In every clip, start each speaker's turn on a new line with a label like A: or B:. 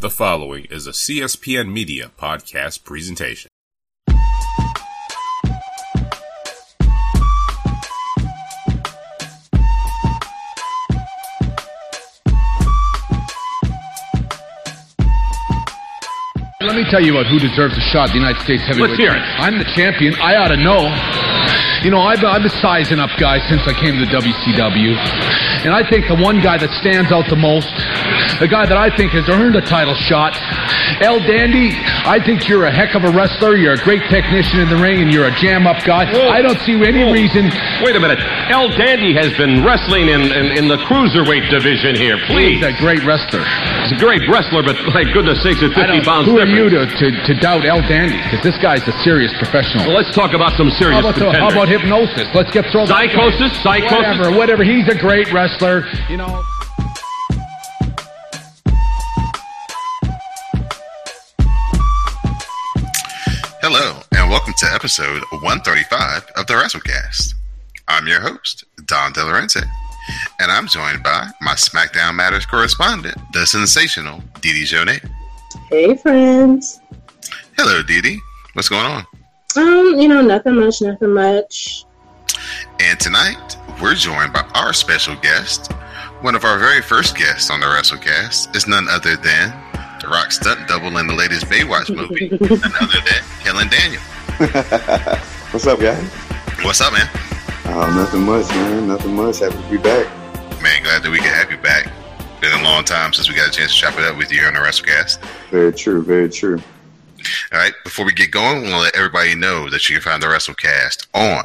A: The following is a CSPN Media podcast presentation.
B: Let me tell you about who deserves a shot at the United States heavyweight.
C: Let's hear it.
B: I'm the champion. I ought to know. You know, I've been sizing up guys since I came to the WCW. And I think the one guy that stands out the most, the guy that I think has earned a title shot, El Dandy, I think you're a heck of a wrestler. You're a great technician in the ring, and you're a jam-up guy.
C: Whoa.
B: I don't see any reason.
C: Wait a minute. El Dandy has been wrestling in the cruiserweight division here. Please.
B: He's a great wrestler.
C: He's a great wrestler, but my goodness sakes, at 50 pounds
B: Who are
C: difference.
B: you to doubt El Dandy? Because this guy's a serious professional.
C: Well, let's talk about some serious contenders.
B: How about hypnosis? Let's get thrown.
C: Psychosis?
B: Whatever. He's a great wrestler. You know.
D: Hello, and welcome to episode 135 of the WrestleCast. I'm your host, Don DeLorente, and I'm joined by my SmackDown Matters correspondent, the sensational Didi Jonay.
E: Hey, friends.
D: Hello, Didi. What's going on?
E: Nothing much.
D: And tonight, we're joined by our special guest. One of our very first guests on the WrestleCast is none other than The Rock stunt double in the latest Baywatch movie, none other than Helen Daniel.
F: What's up, guys?
D: What's up, man?
F: Nothing much, man. Nothing much. Happy to be back.
D: Man, glad that we can have you back. Been a long time since we got a chance to chop it up with you on the WrestleCast.
F: Very true, very true.
D: All right, before we get going, we want to let everybody know that you can find the WrestleCast on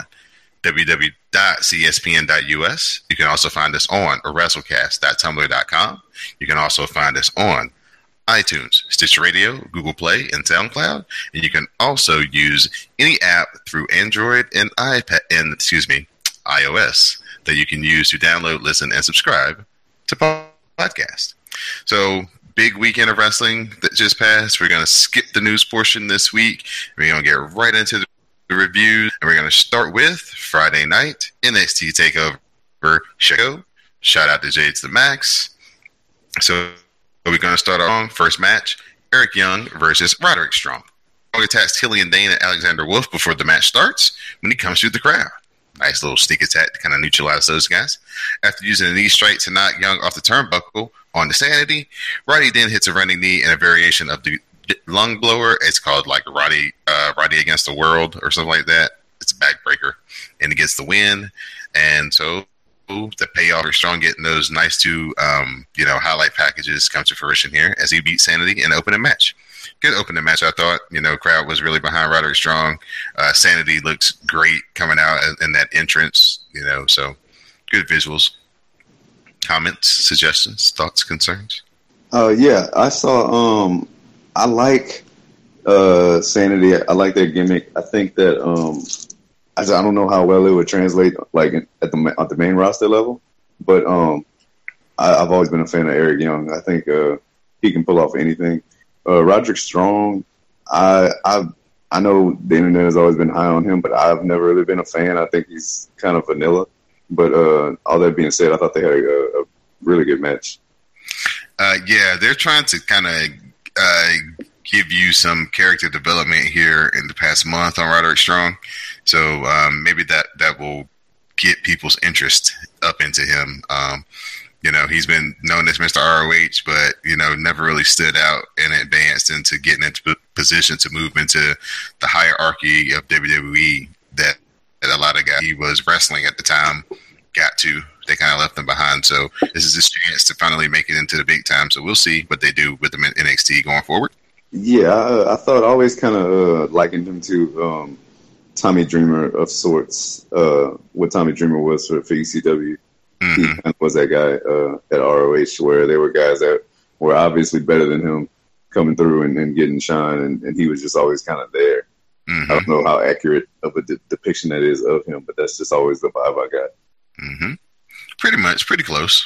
D: www.cspn.us. You can also find us on WrestleCast.tumblr.com. You can also find us on iTunes, Stitcher Radio, Google Play, and SoundCloud. And you can also use any app through Android and iOS that you can use to download, listen, and subscribe to podcast. So, big weekend of wrestling that just passed. We're going to skip the news portion this week. We're going to get right into the reviews, and we're going to start with Friday night NXT TakeOver show. Shout out to Jades the Max. So we're going to start our first match: Eric Young versus Roderick Strong. Strong attacks Killian Dane and Alexander Wolf before the match starts when he comes through the crowd. Nice little sneak attack to kind of neutralize those guys. After using a knee strike to knock Young off the turnbuckle on the Sanity, Roddy then hits a running knee and a variation of the lung blower. It's called like Roddy Against the World or something like that. It's a backbreaker, and he gets the win. And so the payoff for Strong getting those nice two highlight packages come to fruition here as he beats Sanity in an opening match. Good opening match, I thought. Crowd was really behind Roderick Strong. Sanity looks great coming out in that entrance. So good visuals. Comments, suggestions, thoughts, concerns?
F: Yeah, I saw. I like Sanity. I like their gimmick. I think that I don't know how well it would translate like at the main roster level, but I've always been a fan of Eric Young. I think he can pull off anything. Roderick Strong, I know the internet has always been high on him, but I've never really been a fan. I think he's kind of vanilla. But all that being said, I thought they had a really good match.
D: Yeah, they're trying to kind of give you some character development here in the past month on Roderick Strong. So maybe that will get people's interest up into him. He's been known as Mr. ROH, but, never really stood out and advanced into getting into position to move into the hierarchy of WWE that a lot of guys he was wrestling at the time got to. They kind of left him behind. So this is his chance to finally make it into the big time. So we'll see what they do with him in NXT going forward.
F: Yeah, I thought I always kind of likened him to Tommy Dreamer of sorts, what Tommy Dreamer was for ECW. Mm-hmm. He kind of was that guy at ROH where there were guys that were obviously better than him coming through and getting shine, and he was just always kind of there. Mm-hmm. I don't know how accurate of a depiction that is of him, but that's just always the vibe I got.
D: Mm-hmm. Pretty much, pretty close.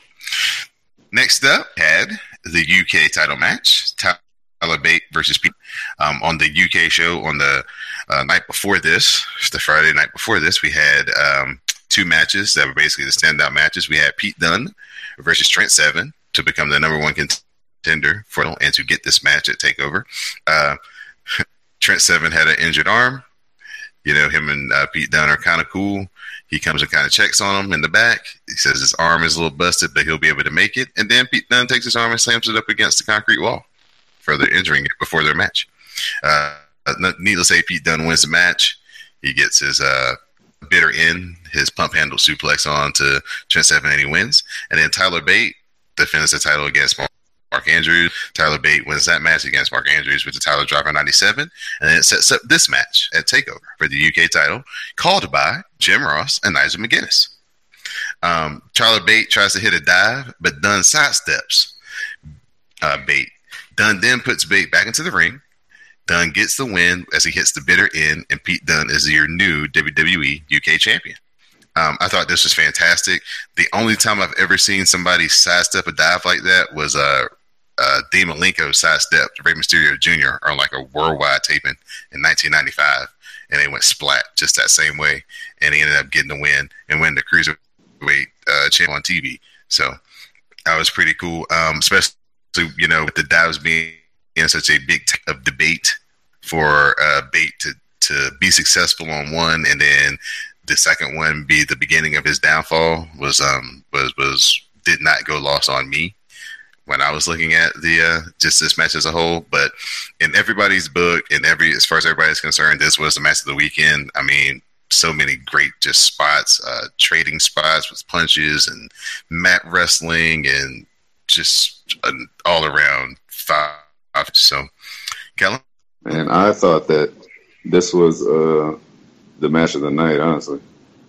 D: Next up, had the UK title match, Tyler Bate versus Pete. On the UK show on the night before this, the Friday night before this, we had two matches that were basically the standout matches. We had Pete Dunne versus Trent Seven to become the number one contender contender for and to get this match at TakeOver. Trent Seven had an injured arm. You know, him and Pete Dunne are kind of cool. He comes and kind of checks on him in the back. He says his arm is a little busted, but he'll be able to make it. And then Pete Dunne takes his arm and slams it up against the concrete wall, further injuring it before their match. Needless to say, Pete Dunne wins the match. He gets his bitter end, his pump handle suplex on to Trent Seven, and he wins. And then Tyler Bate defends the title against Mark Andrews. Tyler Bate wins that match against Mark Andrews with the title drop in 97. And then it sets up this match at TakeOver for the UK title, called by Jim Ross and Nigel McGuinness. Tyler Bate tries to hit a dive, but Dunne sidesteps Bate. Dunne then puts Bate back into the ring. Dunne gets the win as he hits the bitter end, and Pete Dunne is your new WWE UK champion. I thought this was fantastic. The only time I've ever seen somebody sidestep a dive like that was Dean Malenko sidestepped Rey Mysterio Jr. on like a worldwide taping in 1995, and they went splat just that same way, and he ended up getting the win and winning the Cruiserweight champ on TV. So that was pretty cool, especially, you know, with the dives being in such a big of debate for Bate to be successful on one, and then the second one be the beginning of his downfall was did not go lost on me when I was looking at the just this match as a whole. But in everybody's book, as far as everybody's concerned, this was the match of the weekend. I mean, so many great just spots, trading spots with punches and mat wrestling, and just an all around five. So, Kellen?
F: And I thought that this was the match of the night, honestly.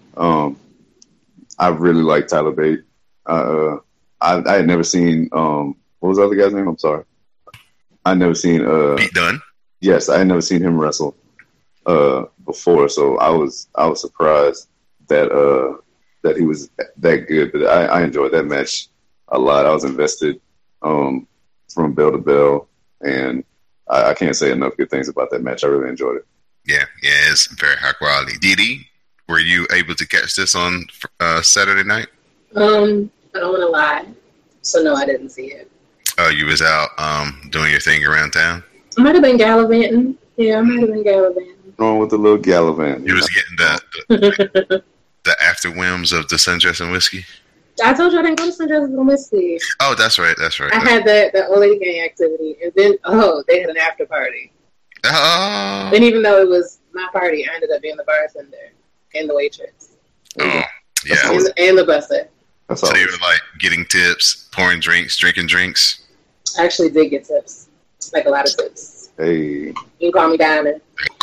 F: I really like Tyler Bate. I had never seen, what was the other guy's name? I'm sorry. I'd never seen...
D: Pete Dunne?
F: Yes, I had never seen him wrestle before, so I was surprised that he was that good. But I enjoyed that match a lot. I was invested from bell to bell. And I can't say enough good things about that match. I really enjoyed it.
D: Yeah, it's very high quality. Didi, were you able to catch this on Saturday night?
E: I don't want to lie. So, no, I didn't see it.
D: Oh, you was out doing your thing around town?
E: I might have been gallivanting. Yeah, I might have been gallivanting.
F: What's wrong with the little gallivant?
D: You was getting the after whims of the Sundress and Whiskey?
E: I told you I didn't go to Sundress and Whiskey.
D: Oh, that's right.
E: I had the old lady gang activity, and then they had an after party.
D: Oh.
E: And even though it was my party, I ended up being the bartender and the waitress.
D: Oh, yeah.
E: And the busser.
D: So you were like getting tips, pouring drinks, drinking drinks.
E: I actually did get tips, like a lot of tips.
F: Hey,
E: you can call me Diamond.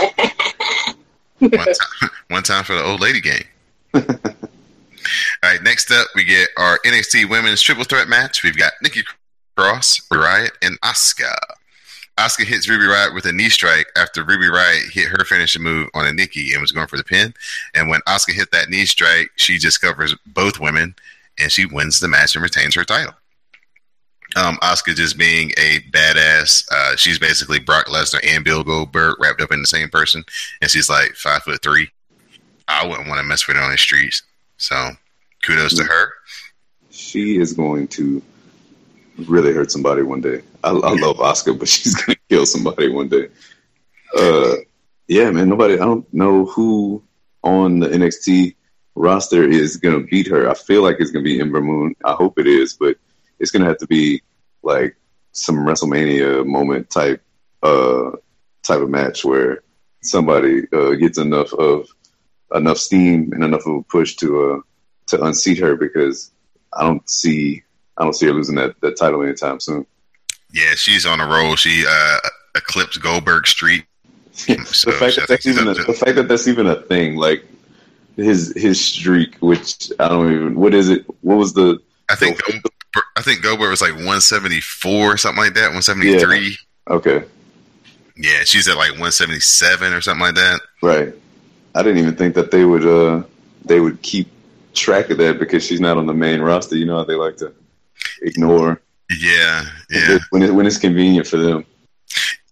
D: One time for the old lady gang. All right, next up, we get our NXT Women's Triple Threat match. We've got Nikki Cross, Ruby Riott, and Asuka. Asuka hits Ruby Riott with a knee strike after Ruby Riott hit her finishing move on a Nikki and was going for the pin. And when Asuka hit that knee strike, she just covers both women, and she wins the match and retains her title. Asuka just being a badass. She's basically Brock Lesnar and Bill Goldberg wrapped up in the same person, and she's like 5'3". I wouldn't want to mess with her on the streets. So, kudos to her. She
F: is going to really hurt somebody one day. I love Asuka, but she's going to kill somebody one day. Yeah, man, I don't know who on the NXT roster is going to beat her. I feel like it's going to be Ember Moon. I hope it is, but it's going to have to be like some WrestleMania moment type of match where somebody gets enough steam and enough of a push to unseat her, because I don't see her losing that title anytime soon. Yeah, she's on a roll. She eclipsed Goldberg's streak. So the fact that that's even a thing, like his streak, which I don't even. What is it? What was the? I think Goldberg was like 174 or something like that. 173. Yeah. Okay. Yeah, she's at like 177 or something like that. Right. I didn't even think that they would keep track of that, because she's not on the main roster. You know how they like to ignore. Yeah. When it's convenient for them.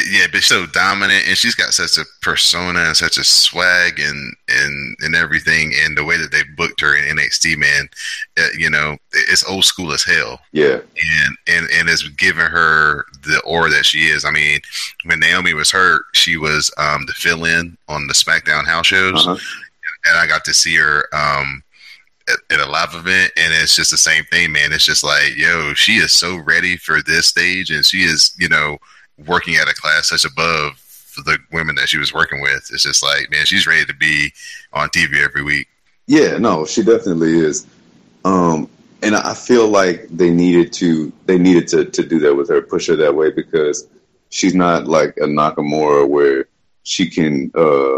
D: Yeah, but she's so dominant, and she's got such a persona and such a swag and everything, and the way that they booked her in NXT, man, it's old school as hell.
F: Yeah,
D: and it's giving her the aura that she is. I mean, when Naomi was hurt, she was the fill-in on the SmackDown house shows, and I got to see her at a live event, and it's just the same thing, man. It's just like, yo, she is so ready for this stage, and she is, working at a class such above the women that she was working with. It's just like, man, she's ready to be on TV every week.
F: Yeah, no, she definitely is. And I feel like they needed to do that with her, push her that way, because she's not like a Nakamura where she can,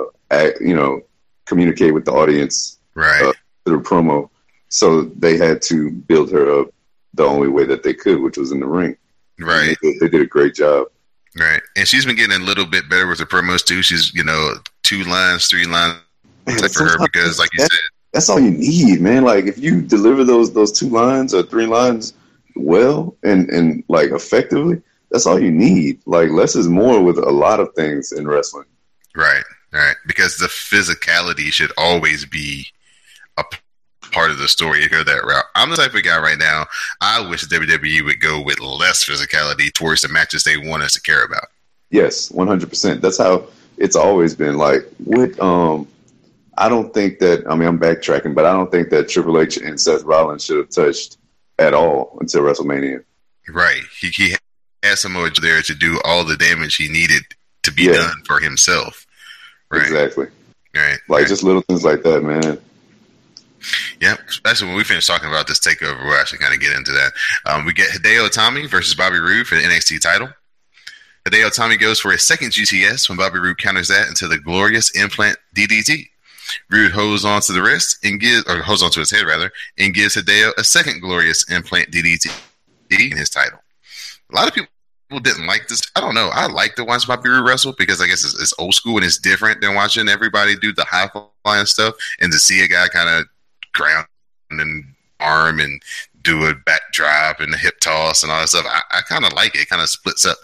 F: communicate with the audience
D: right
F: through promo. So they had to build her up the only way that they could, which was in the ring.
D: Right.
F: They did a great job.
D: Right. And she's been getting a little bit better with her promos too. She's, 2 lines, 3 lines type for her, because like you said,
F: that's all you need, man. Like if you deliver those 2 lines or 3 lines well and like effectively, that's all you need. Like less is more with a lot of things in wrestling.
D: Right. Right. Because the physicality should always be a part of the story. You go that route. I'm the type of guy right now, I wish WWE would go with less physicality towards the matches they want us to care about.
F: Yes, 100%. That's how it's always been. Like with I don't think that, I mean, I'm backtracking, but I don't think that Triple H and Seth Rollins should have touched at all until WrestleMania.
D: Right. He had Samoa Joe there to do all the damage he needed to be done for himself. Right.
F: Exactly.
D: Right.
F: Like just little things like that, man.
D: Yeah, especially when we finish talking about this takeover, we'll actually kind of get into that. We get Hideo Itami versus Bobby Roode for the NXT title. Hideo Itami goes for his second GTS when Bobby Roode counters that into the glorious implant DDT. Roode holds on to the wrist and holds on to his head rather, and gives Hideo a second glorious implant DDT in his title. A lot of people didn't like this. I don't know. I like to watch Bobby Roode wrestle because I guess it's old school and it's different than watching everybody do the high flying stuff, and to see a guy kind of ground and arm and do a back drop and a hip toss and all that stuff. I kind of like it. It kind of splits up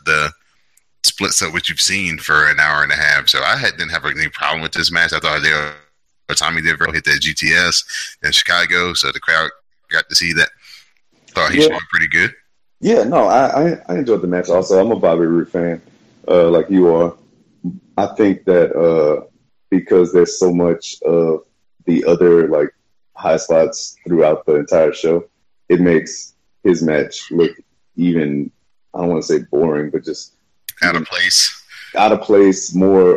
D: what you've seen for an hour and a half. So I didn't have any problem with this match. I thought Tommy did hit that GTS in Chicago, so the crowd got to see that. Thought he showed pretty good.
F: Yeah, no, I enjoyed the match. Also, I'm a Bobby Roode fan, like you are. I think that because there's so much of the other like high spots throughout the entire show, it makes his match look even, I don't want to say boring, but just
D: out of place, more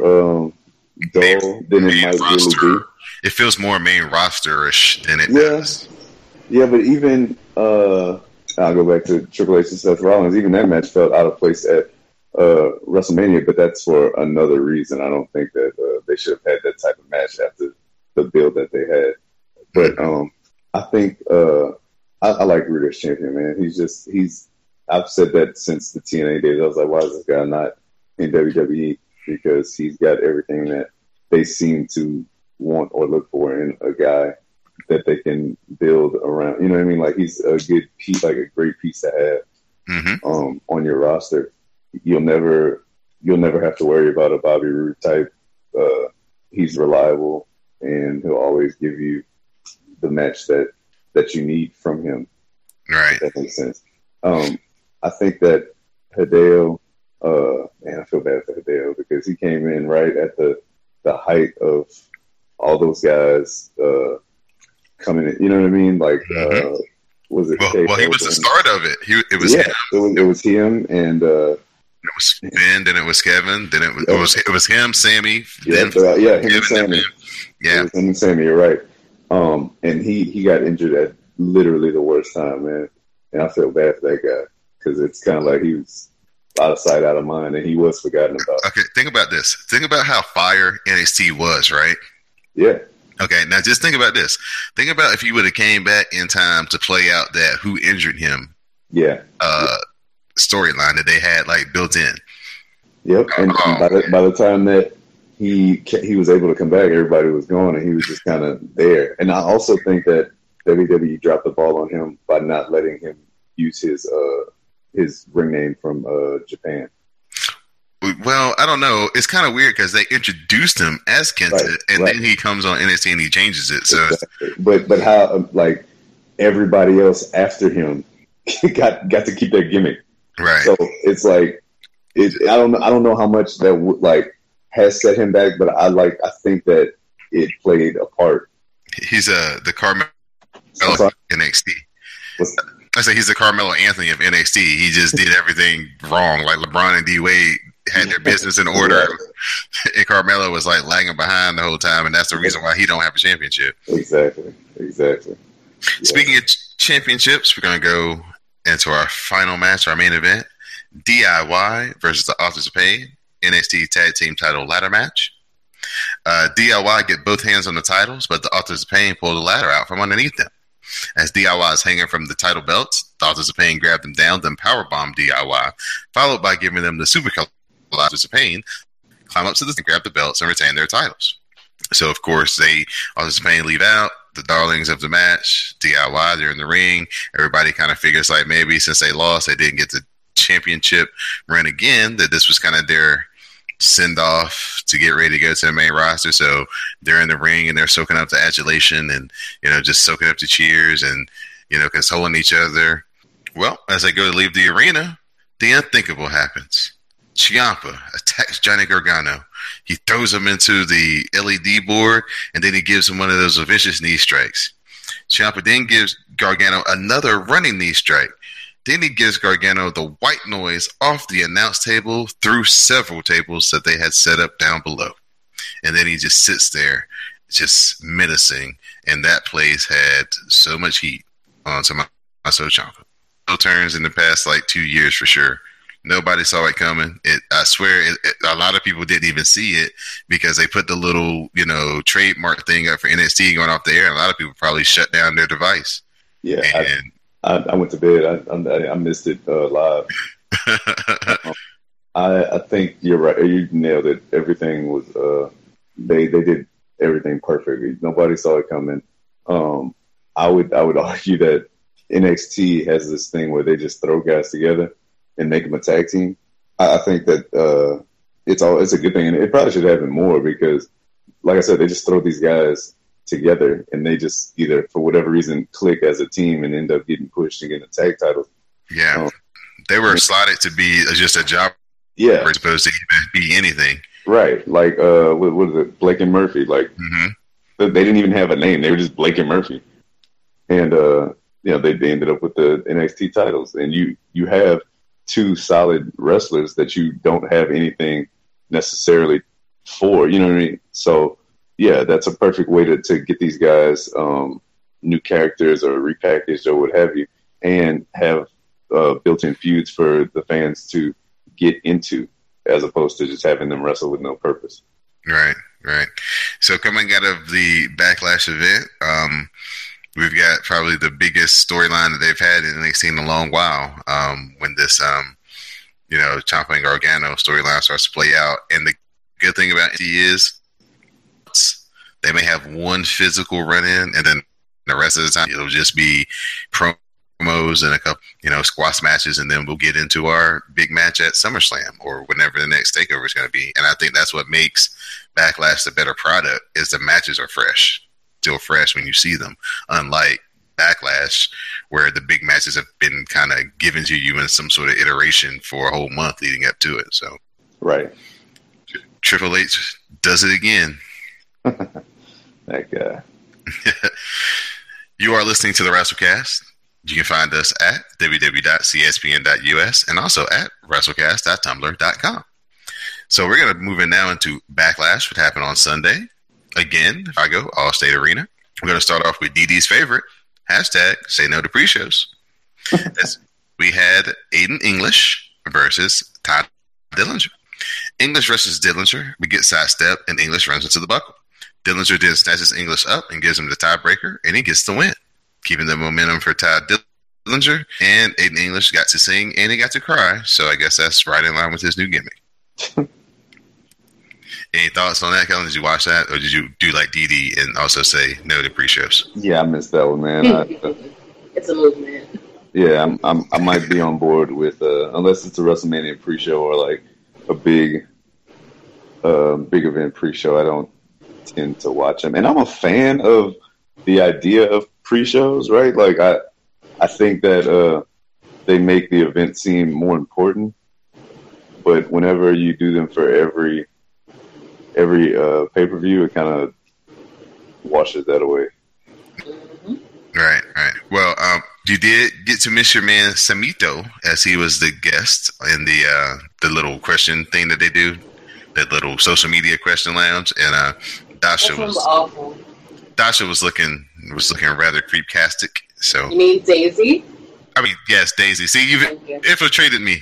D: dull than it might really be. It feels more main roster-ish than it does.
F: Yeah, but even I'll go back to Triple H and Seth Rollins. Even that match felt out of place at WrestleMania, but that's for another reason. I don't think that they should have had that type of match after the build that they had. But I think I like Roode as champion, man. I've said that since the TNA days. I was like, why is this guy not in WWE? Because he's got everything that they seem to want or look for in a guy that they can build around. You know what I mean? Like he's a good piece, like a great piece to have on your roster. You'll never have to worry about a Bobby Roode type. He's reliable and he'll always give you the match that you need from him.
D: Right.
F: If that makes sense. I think that Hideo, man, I feel bad for Hideo because he came in right at the height of all those guys coming in. You know what I mean? Like, was it?
D: Well, he was the start of it. It was him.
F: It was him, and
D: it was Finn. Then it was Kevin. Then it was him, Sammy.
F: Him and Sammy.
D: Yeah,
F: him and Sammy. You're right. And he got injured at literally the worst time, man. And I feel bad for that guy because it's kind of like he was out of sight, out of mind, and he was forgotten about.
D: Okay, think about this. Think about how fire NXT was, right?
F: Yeah.
D: Okay, now just think about this. Think about if you would have came back in time to play out that who injured him storyline that they had like built in.
F: Yep, and by the time that he was able to come back, everybody was gone, and he was just kind of there. And I also think that WWE dropped the ball on him by not letting him use his ring name from Japan.
D: Well, I don't know. It's kind of weird because they introduced him as Kenta, and then he comes on NXT and he changes it. So,
F: exactly. But how like everybody else after him got to keep their gimmick,
D: right?
F: So it's like I don't know how much that would like has set him back, but I think that it played a part.
D: He's the Carmelo of NXT. I say he's the Carmelo Anthony of NXT. He just did everything wrong. Like LeBron and D Wade had their business in order, and Carmelo was like lagging behind the whole time, and that's the reason why he don't have a championship.
F: Exactly. Yeah.
D: Speaking of championships, we're gonna go into our final match, our main event: DIY versus the Authors of Pain NXT Tag Team Title Ladder Match. DIY get both hands on the titles, but the Authors of Pain pull the ladder out from underneath them. As DIY is hanging from the title belts, the Authors of Pain grab them down, then powerbomb DIY, followed by giving them the super color Authors of Pain, climb up to the grab the belts, and retain their titles. So, of course, Authors of Pain leave out, the darlings of the match, DIY, they're in the ring. Everybody kind of figures like maybe since they lost, they didn't get the championship run again, that this was kind of their send off to get ready to go to the main roster. So they're in the ring and they're soaking up the adulation and, just soaking up the cheers and, consoling each other. Well, as they go to leave the arena, the unthinkable happens. Ciampa attacks Johnny Gargano. He throws him into the LED board and then he gives him one of those vicious knee strikes. Ciampa then gives Gargano another running knee strike. Then he gives Gargano the white noise off the announce table through several tables that they had set up down below. And then he just sits there, just menacing. And that place had so much heat on Tommaso Ciampa. No turns in the past 2 years for sure. Nobody saw it coming. I swear, a lot of people didn't even see it because they put the little, trademark thing up for NXT going off the air. And a lot of people probably shut down their device.
F: Yeah. I went to bed. I missed it live. I think you're right. You nailed it. Everything was they did everything perfectly. Nobody saw it coming. I would argue that NXT has this thing where they just throw guys together and make them a tag team. I think that it's a good thing, and it probably should happen more because, like I said, they just throw these guys together and they just either for whatever reason click as a team and end up getting pushed and getting the tag titles.
D: Yeah, they were slotted to be just a job.
F: Yeah,
D: as opposed to even be anything.
F: Right, like what is it, Blake and Murphy? Like they didn't even have a name; they were just Blake and Murphy, and they ended up with the NXT titles. And you have two solid wrestlers that you don't have anything necessarily for. You know what I mean? So. Yeah, that's a perfect way to get these guys new characters or repackaged or what have you, and have built-in feuds for the fans to get into, as opposed to just having them wrestle with no purpose.
D: Right. So coming out of the Backlash event, we've got probably the biggest storyline that they've had in NXT in a long while. When this, Ciampa and Gargano storyline starts to play out, and the good thing about it is. They may have one physical run-in, and then the rest of the time it'll just be promos and a couple, squash matches, and then we'll get into our big match at SummerSlam or whenever the next takeover is going to be. And I think that's what makes Backlash the better product is the matches are still fresh when you see them, unlike Backlash where the big matches have been kind of given to you in some sort of iteration for a whole month leading up to it. So,
F: right,
D: Triple H does it again.
F: That guy.
D: You are listening to the WrestleCast. You can find us at www.cspn.us and also at WrestleCast.tumblr.com. So we're going to move in now into Backlash, what happened on Sunday. Again, Chicago All-State Arena. We're going to start off with DD's favorite, #Say No to Pre-Shows. We had Aiden English versus Todd Dillinger. English versus Dillinger. We get sidestepped, and English runs into the buckle. Dillinger then snatches English up and gives him the tiebreaker, and he gets the win, keeping the momentum for Todd Dillinger. And Aiden English got to sing, and he got to cry, so I guess that's right in line with his new gimmick. Any thoughts on that, Kellen? Did you watch that, or did you do like DD and also say no to pre-shows?
F: Yeah, I missed that one, man.
E: It's a movement.
F: Yeah, I might be on board with, unless it's a WrestleMania pre-show or like a big big event pre-show. I don't tend to watch them, and I'm a fan of the idea of pre-shows, right? Like I think that they make the event seem more important. But whenever you do them for every pay-per-view, it kind of washes that away.
D: Right. Well, you did get to miss your man Samito as he was the guest in the little question thing that they do, that little social media question lounge, and Dasha was
E: awful.
D: Dasha was looking rather creeptastic. So
E: You mean Daisy?
D: I mean, yes, Daisy. See, you've infiltrated me.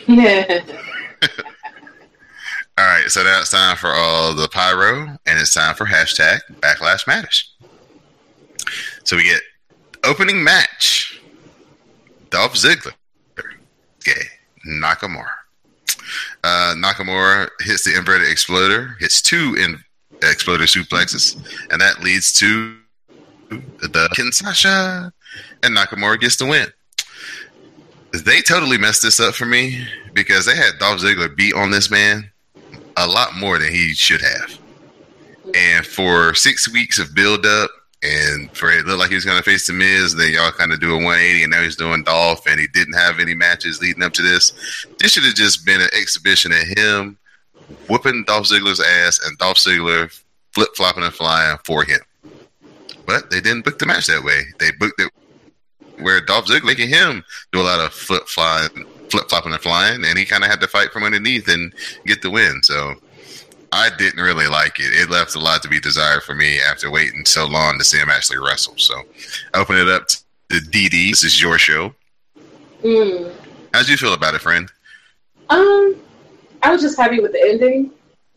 D: All right, so now it's time for all the pyro, and it's time for hashtag Backlash Matters. So we get opening match: Dolph Ziggler, Nakamura. Nakamura hits the inverted exploder, hits 2 exploder suplexes, and that leads to the Kinshasa, and Nakamura gets the win. They totally messed this up for me because they had Dolph Ziggler beat on this man a lot more than he should have. And for 6 weeks of build-up, and for it looked like he was going to face The Miz, and then y'all kind of do a 180, and now he's doing Dolph, and he didn't have any matches leading up to this. This should have just been an exhibition of him whooping Dolph Ziggler's ass and Dolph Ziggler flip-flopping and flying for him. But they didn't book the match that way. They booked it where Dolph Ziggler making him do a lot of flip-flopping and flying, and he kind of had to fight from underneath and get the win. So I didn't really like it. It left a lot to be desired for me after waiting so long to see him actually wrestle. So I open it up to DD. This is your show. How'd you feel about it, friend?
E: I was just happy with the ending.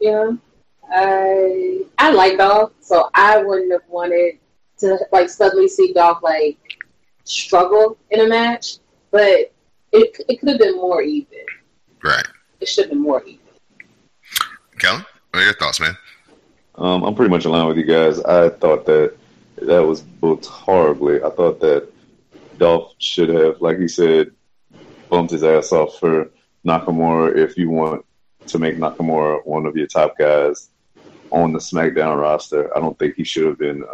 E: I like Dolph, so I wouldn't have wanted to suddenly see Dolph struggle in a match, but it could have been more even.
D: Right.
E: It should have been more even.
D: Kellen, what are your thoughts, man?
F: I'm pretty much in line with you guys. I thought that was booked horribly. I thought that Dolph should have, like he said, bumped his ass off for Nakamura if you want to make Nakamura one of your top guys on the SmackDown roster. I don't think he should have been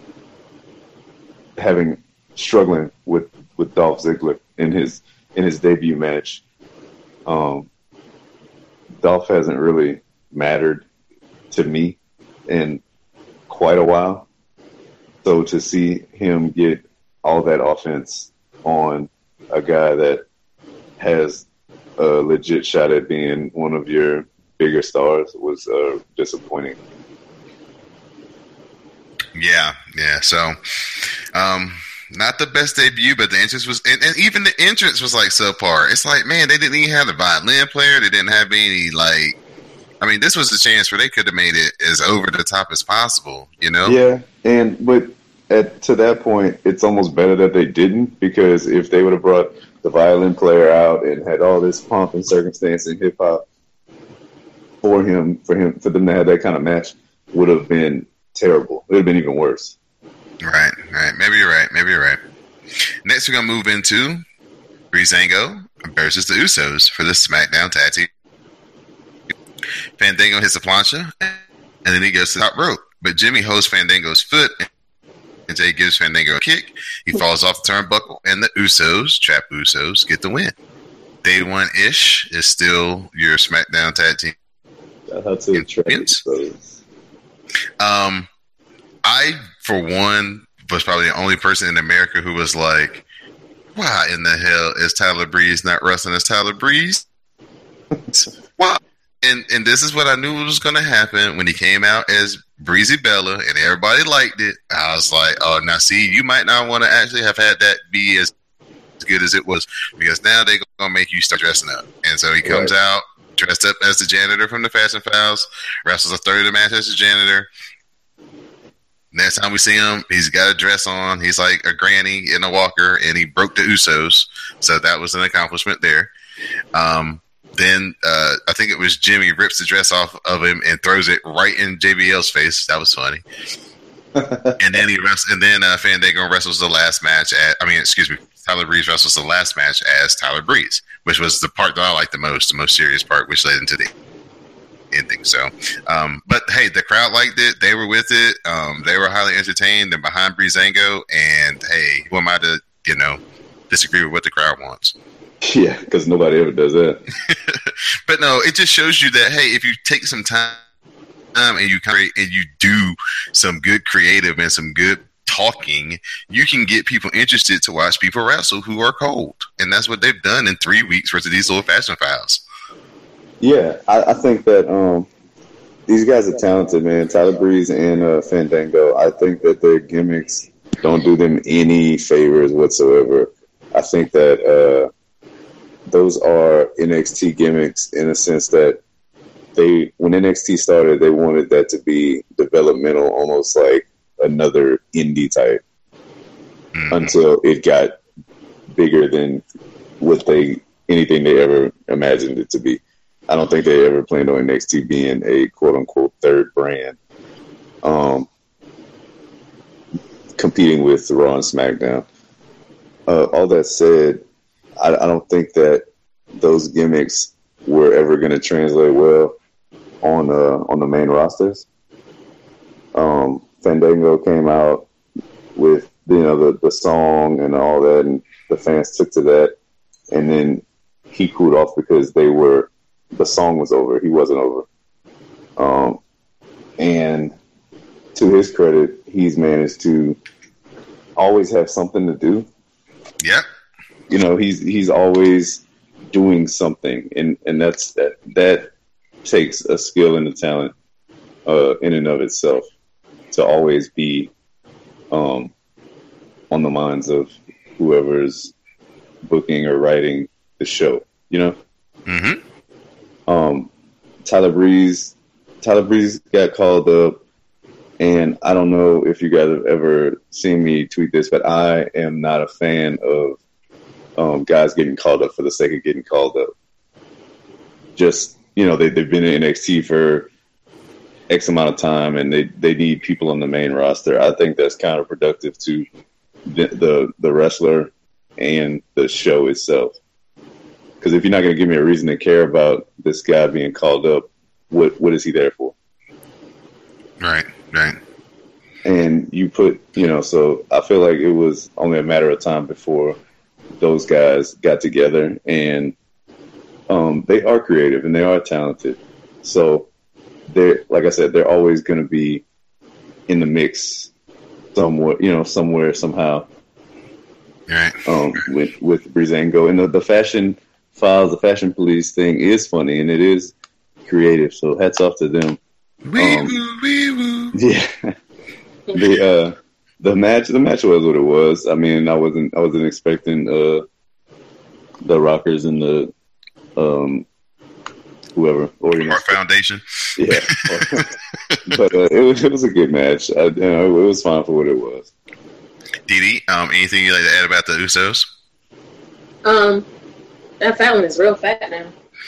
F: struggling with Dolph Ziggler in his debut match. Dolph hasn't really mattered to me in quite a while. So to see him get all that offense on a guy that has a legit shot at being one of your bigger stars was disappointing.
D: Yeah. So, not the best debut, but the entrance was, and even the entrance was subpar. It's man, they didn't even have the violin player. They didn't have any this was a chance where they could have made it as over the top as possible,
F: Yeah, but to that point, it's almost better that they didn't, because if they would have brought the violin player out and had all this pomp and circumstance in hip hop for them to have that kind of match, would have been terrible. It would have been even worse.
D: Right. Maybe you're right. Next, we're going to move into Breezango versus the Usos for this SmackDown tag team. Fandango hits a plancha, and then he goes to the top rope. But Jimmy holds Fandango's foot, and Jay gives Fandango a kick. He falls off the turnbuckle, and the Usos, Trap Usos, get the win. Day one-ish is still your SmackDown tag team.
F: Shout out to the Trap Usos.
D: I, for one, was probably the only person in America who was like, why in the hell is Tyler Breeze not wrestling as Tyler Breeze? Why? And this is what I knew was going to happen when he came out as Breezy Bella, and everybody liked it. I was like, oh, now see, you might not want to actually have had that be as good as it was, because now they're going to make you start dressing up. And so he comes out dressed up as the janitor from the Fast and Fouls, wrestles a third of the match as the janitor. Next time we see him, he's got a dress on. He's like a granny in a walker, and he broke the Usos. So that was an accomplishment there. Then I think it was Jimmy rips the dress off of him and throws it right in JBL's face. That was funny. And then Fandango wrestles the last match. Tyler Breeze wrestles the last match as Tyler Breeze, which was the part that I liked the most serious part, which led into the ending. So, but hey, the crowd liked it. They were with it. They were highly entertained. They're behind Breezango. And hey, who am I to, disagree with what the crowd wants?
F: Yeah, because nobody ever does that.
D: But no, it just shows you that, hey, if you take some time and you create and you do some good creative and some good talking, you can get people interested to watch people wrestle who are cold. And that's what they've done in 3 weeks versus these little fashion files.
F: Yeah, I think that these guys are talented, man. Tyler Breeze and Fandango. I think that their gimmicks don't do them any favors whatsoever. I think that those are NXT gimmicks in a sense that when NXT started, they wanted that to be developmental, almost like another indie type, until it got bigger than anything they ever imagined it to be. I don't think they ever planned on NXT being a quote unquote third brand, competing with Raw and SmackDown. All that said, I don't think that those gimmicks were ever going to translate well on the main rosters. Fandango came out with the song and all that, and the fans took to that, and then he cooled off because the song was over. He wasn't over. And to his credit, he's managed to always have something to do.
D: Yeah.
F: He's always doing something, and that takes a skill and a talent in and of itself to always be on the minds of whoever's booking or writing the show.
D: Mm-hmm.
F: Tyler Breeze got called up, and I don't know if you guys have ever seen me tweet this, but I am not a fan of guys getting called up for the sake of getting called up. Just, they've been in NXT for X amount of time, and they need people on the main roster. I think that's counterproductive to the wrestler and the show itself. Because if you're not going to give me a reason to care about this guy being called up, what is he there for?
D: Right.
F: And you put, so I feel like it was only a matter of time before those guys got together, and they are creative and they are talented. So they're, like I said, they're always going to be in the mix somewhat, somewhere, somehow.
D: Right.
F: With Breezango. And the fashion files, the fashion police thing is funny and it is creative. So hats off to them.
D: Wee-woo.
F: Yeah. The match was what it was. I mean, I wasn't expecting the Rockers and the whoever
D: Our Foundation.
F: Yeah, but it was a good match. It was fine for what it was.
D: Dee, anything you'd like to add about the Usos?
E: That fat one is real fat now.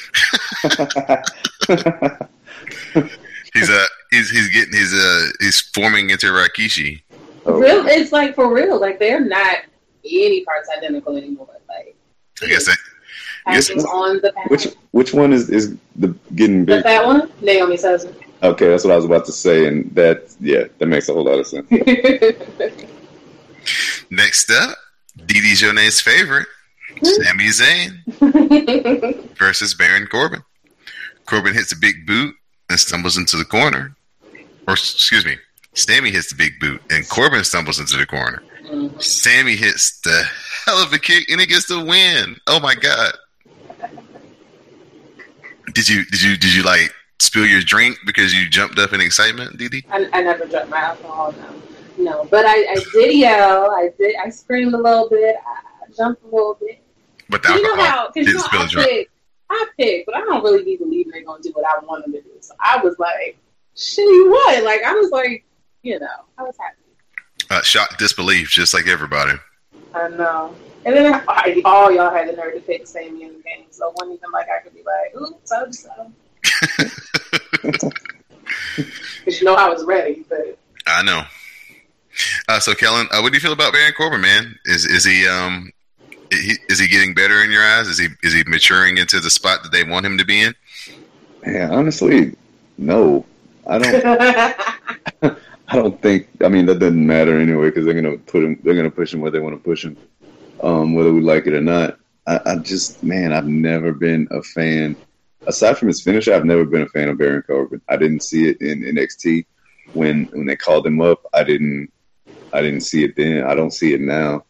D: he's forming into Rikishi.
E: Real, it's like for real. Like they're not any parts identical anymore. Like
D: I guess
E: on the package.
F: Which one is getting big?
E: The fat one, Naomi's husband.
F: Okay, that's what I was about to say, and that makes a whole lot of sense.
D: Next up, Dee Jonay's favorite, Sami Zayn versus Baron Corbin. Corbin hits a big boot and stumbles into the corner. Or, excuse me, Sami hits the big boot and Corbin stumbles into the corner. Sami hits the hell of a kick and he gets the win. Oh my God. Did you like spill your drink because you jumped up in excitement, Dee?
E: I never drank my alcohol, no. But I did yell. I screamed a little bit. I jumped a little bit.
D: But the alcohol didn't spill a drink.
E: I picked, but I don't really be believing they're going to do what I want them to do. So I was like, shitty what? Like, I was like, I was happy.
D: Shocked disbelief, just like everybody.
E: I know. And then all y'all had the nerve to pick Sami in the game. So it wasn't even like I could be like, ooh, told you so. Because I was ready. But
D: I know. So, Kellen, what do you feel about Baron Corbin, man? Is he getting better in your eyes? Is he maturing into the spot that they want him to be in?
F: Yeah, honestly, No, I don't. I don't think. I mean, that doesn't matter anyway because they're gonna put him. They're gonna push him where they want to push him, whether we like it or not. I just, man, I've never been a fan. Aside from his finisher, I've never been a fan of Baron Corbin. I didn't see it in NXT when they called him up. I didn't see it then. I don't see it now.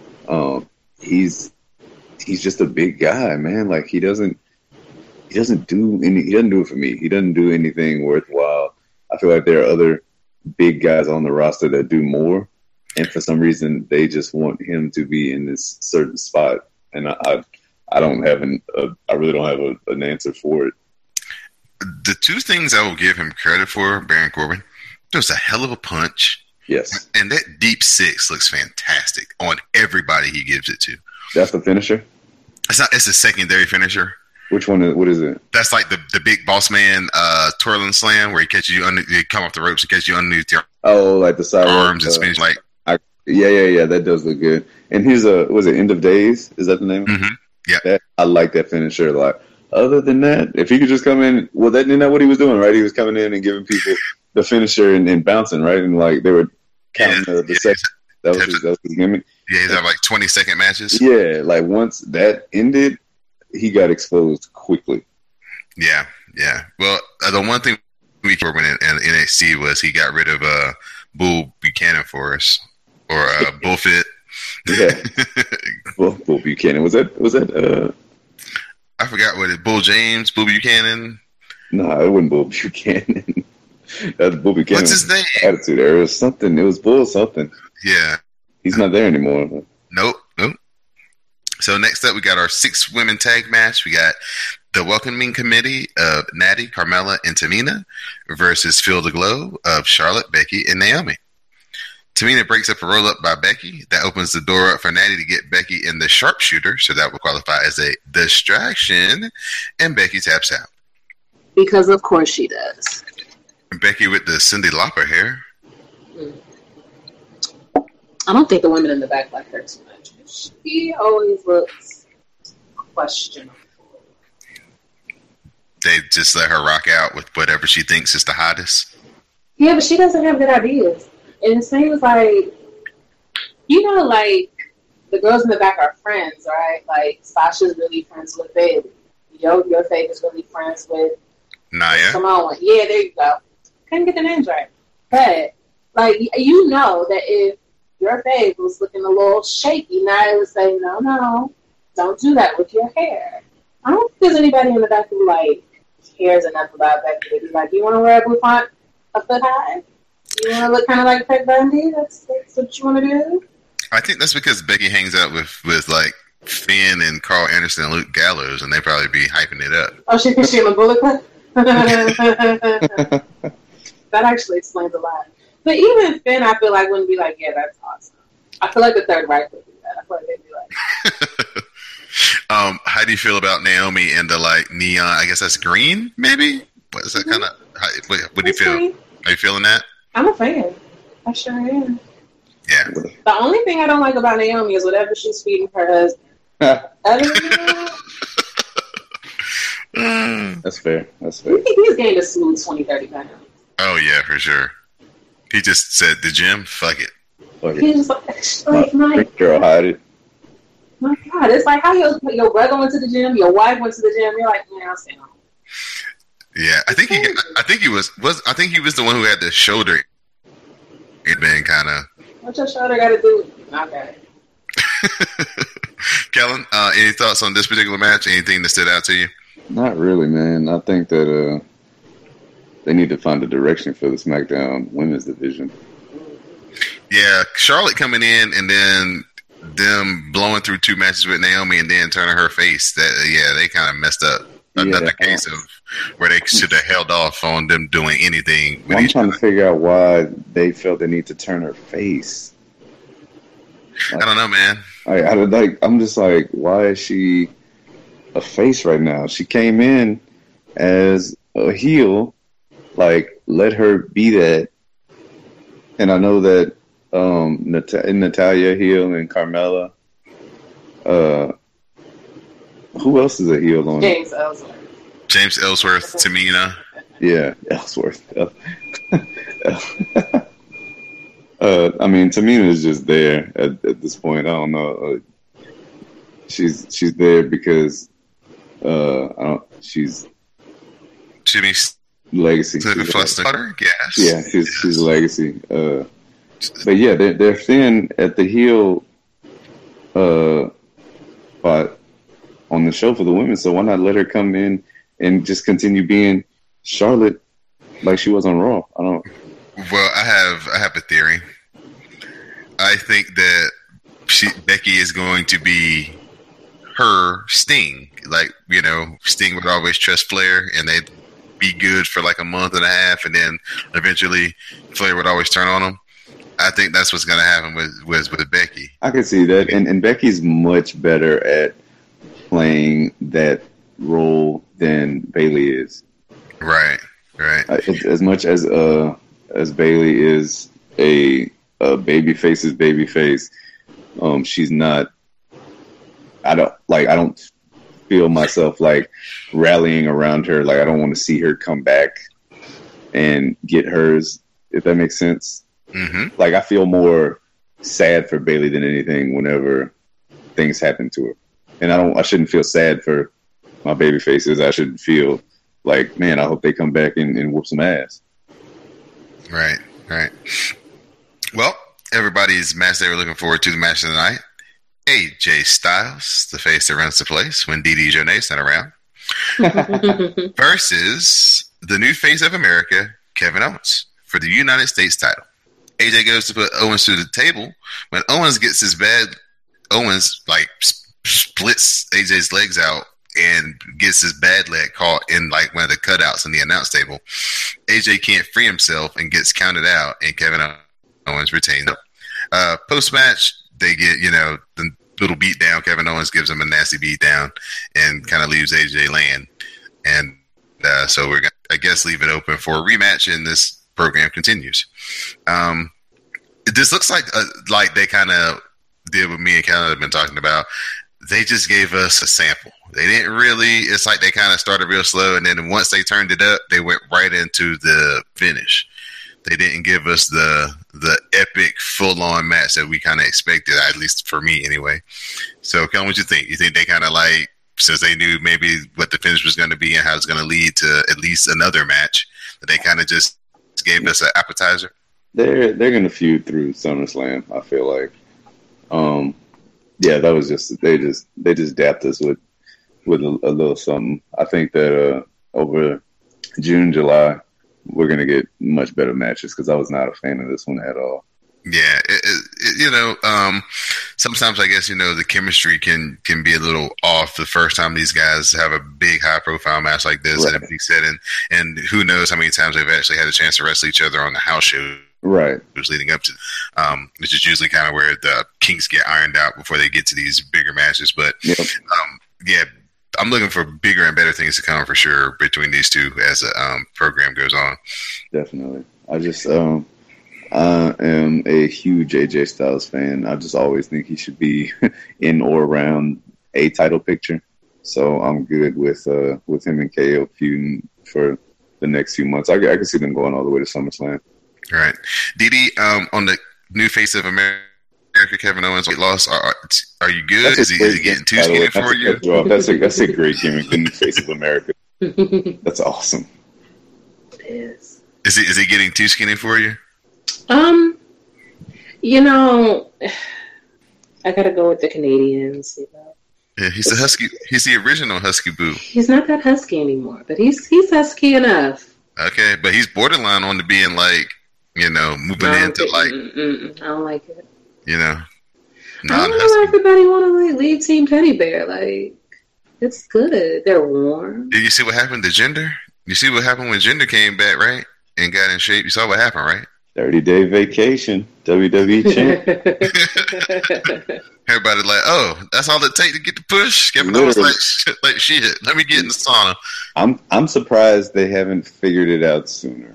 F: He's just a big guy, man. Like he doesn't do it for me. He doesn't do anything worthwhile. I feel like there are other big guys on the roster that do more, and for some reason they just want him to be in this certain spot. And I don't have I really don't have an answer for it.
D: The two things I will give him credit for, Baron Corbin, there's a hell of a punch.
F: Yes. And
D: that deep six looks fantastic on everybody he gives it to.
F: That's the finisher?
D: It's a secondary finisher.
F: Which one? What is it?
D: That's like the big boss man twirling slam where he catches you under, you come off the ropes and catches you underneath your
F: like the side
D: arms and spins like.
F: Yeah. That does look good. And here's was it End of Days? Is that the name?
D: Mm-hmm. Yeah.
F: I like that finisher. Like, other than that, if he could just come in, well, isn't that what he was doing, right? He was coming in and giving people the finisher and bouncing, right? And like they were counting the seconds. That was his gimmick.
D: Yeah, he's had like 20-second matches.
F: Yeah, like once that ended, he got exposed quickly.
D: Yeah. Well, the one thing we Corbin in NXT was he got rid of Bull Buchanan for us, or Bullfit.
F: Yeah, Bull Buchanan was that?
D: I forgot what it. Bull Buchanan.
F: No, it wasn't Bull Buchanan. That's Bull Buchanan.
D: What's his name?
F: Attitude Era. Something. It was Bull something.
D: Yeah.
F: He's not there anymore.
D: Nope. So next up, we got our 6-women tag match. We got the Welcoming Committee of Natty, Carmella, and Tamina versus Feel the Glow of Charlotte, Becky, and Naomi. Tamina breaks up a roll-up by Becky. That opens the door up for Natty to get Becky in the sharpshooter, so that will qualify as a distraction, and Becky taps out.
E: Because of course she does.
D: Becky with the Cyndi Lauper hair.
E: I don't think the women in the back like her too much. She always looks questionable.
D: They just let her rock out with whatever she thinks is the hottest.
E: Yeah, but she doesn't have good ideas. And it seems like, like the girls in the back are friends, right? Like Sasha's really friends with Bayley. Your Faith is really friends with
D: Nia.
E: Samoa. Yeah, there you go. Couldn't get the names right. But, that if your Faith was looking a little shaky, Nia would say, no, don't do that with your hair. I don't think there's anybody in the back who, cares enough about Becky to be like, you want to wear a bouffant a foot high? You want to look kind of like Ted Bundy? That's what you want to do?
D: I think that's because Becky hangs out with Finn and Carl Anderson and Luke Gallows, and they probably be hyping it up.
E: Oh, she thinks she's in the Bullet Club? That actually explains a lot. But even Finn, I feel like, wouldn't be like, yeah, that's awesome. I feel like the Third Reich would do that. I feel like they'd be like...
D: How do you feel about Naomi and the neon? I guess that's green, maybe. What is that kind of? What do you feel? Green. Are you feeling that?
E: I'm a fan. I sure am.
D: Yeah.
E: The only thing I don't like about Naomi is whatever she's feeding her husband. Other than that,
F: that's fair.
E: He's gained a smooth 20-30 pounds.
D: Oh yeah, for sure. He just said the gym. Fuck it.
E: He's just my
F: girl, hide it.
E: My God, it's like how your brother went to the gym, your wife went to the gym. You're like, I'll stay home.
D: Yeah, I think he was the one who had the shoulder. It been kind of.
E: What's your shoulder got to do with it? Okay.
D: Kellen, any thoughts on this particular match? Anything that stood out to you?
F: Not really, man. I think that they need to find a direction for the SmackDown Women's Division.
D: Yeah, Charlotte coming in and then them blowing through 2 matches with Naomi and then turning her face. They kind of messed up. Another case of where they should have held off on them doing anything.
F: I'm trying to figure out why they felt they need to turn her face.
D: I don't know, man.
F: I'm just like, why is she a face right now? She came in as a heel. Let her be that. And I know that Natalya heel and Carmella. Who else is a heel on?
E: James Ellsworth,
D: Tamina.
F: Yeah, Ellsworth. I mean, Tamina is just there at this point. I don't know. She's there because she's
D: Jimmy's
F: legacy.
D: Yes.
F: Yeah, she's a legacy. But yeah, they're thin at the heel spot on the show for the women. So why not let her come in and just continue being Charlotte like she was on Raw? I don't.
D: Well, I have a theory. I think that Becky is going to be her Sting. Like, you know, Sting would always trust Flair, and they'd be good for like a month and a half, and then eventually Flair would always turn on him. I think that's what's going to happen with Becky.
F: I can see that, and Becky's much better at playing that role than Bayley is. Right. As much as Bayley is a babyface's babyface, she's not. I don't feel myself like rallying around her. Like, I don't want to see her come back and get hers, if that makes sense. Mm-hmm. Like, I feel more sad for Bayley than anything whenever things happen to her. And I shouldn't feel sad for my baby faces. I should feel like, man, I hope they come back and whoop some ass.
D: Right. Well, everybody's match they were looking forward to, the match of the night. AJ Styles, the face that runs the place when Didi Jonay's not around, versus the new face of America, Kevin Owens, for the United States title. AJ goes to put Owens through the table. When Owens gets his bad, Owens like splits AJ's legs out and gets his bad leg caught in like one of the cutouts in the announce table. AJ can't free himself and gets counted out, and Kevin Owens retains. Post match, they get, you know, the little beat down. Kevin Owens gives him a nasty beat down and kind of leaves AJ laying. And so we're going to, I guess, leave it open for a rematch, and this program continues. This looks like they kind of did what me and Canada have been talking about. They just gave us a sample. They didn't really, it's like they kind of started real slow, and then once they turned it up, they went right into the finish. They didn't give us the epic full-on match that we kind of expected, at least for me anyway. So, Ken, what you think? You think they kind of like, since they knew maybe what the finish was going to be and how it's going to lead to at least another match, that they kind of just gave us an appetizer?
F: They're going to feud through SummerSlam, I feel like. Yeah, that was just they just dapped us with a little something. I think that over June, July, we're going to get much better matches, because I was not a fan of this one at all.
D: Yeah, sometimes I guess, the chemistry can be a little off the first time these guys have a big high profile match like this, right, in a big setting, and who knows how many times they've actually had a chance to wrestle each other on the house show.
F: Right.
D: Was leading up to, which is usually kind of where the kinks get ironed out before they get to these bigger matches. But
F: yep.
D: Yeah, I'm looking for bigger and better things to come for sure between these two as the program goes on.
F: Definitely. I just I am a huge AJ Styles fan. I just always think he should be in or around a title picture. So I'm good with him and KO feuding for the next few months. I can see them going all the way to SummerSlam.
D: All right. Didi, on the new face of America, Kevin Owens, weight loss, are you good? Is he getting too skinny for you?
F: That's a great gimmick, the new face of America. That's awesome.
E: It is.
D: Is he getting too skinny for you?
E: I gotta go with the Canadians.
D: Yeah, he's the husky. He's the original Husky Boo.
E: He's not that husky anymore, but he's husky enough.
D: Okay, but he's borderline on to being like, moving into like.
E: I don't like it.
D: I
E: don't know why everybody want to leave Team Teddy Bear. Like, it's good. They're warm.
D: Did you see what happened to Jinder? You see what happened when Jinder came back, right? And got in shape. You saw what happened, right?
F: 30-day vacation, WWE champ.
D: Everybody like, oh, that's all it takes to get the push. Kevin Owens like shit. Let me get in the sauna.
F: I'm surprised they haven't figured it out sooner.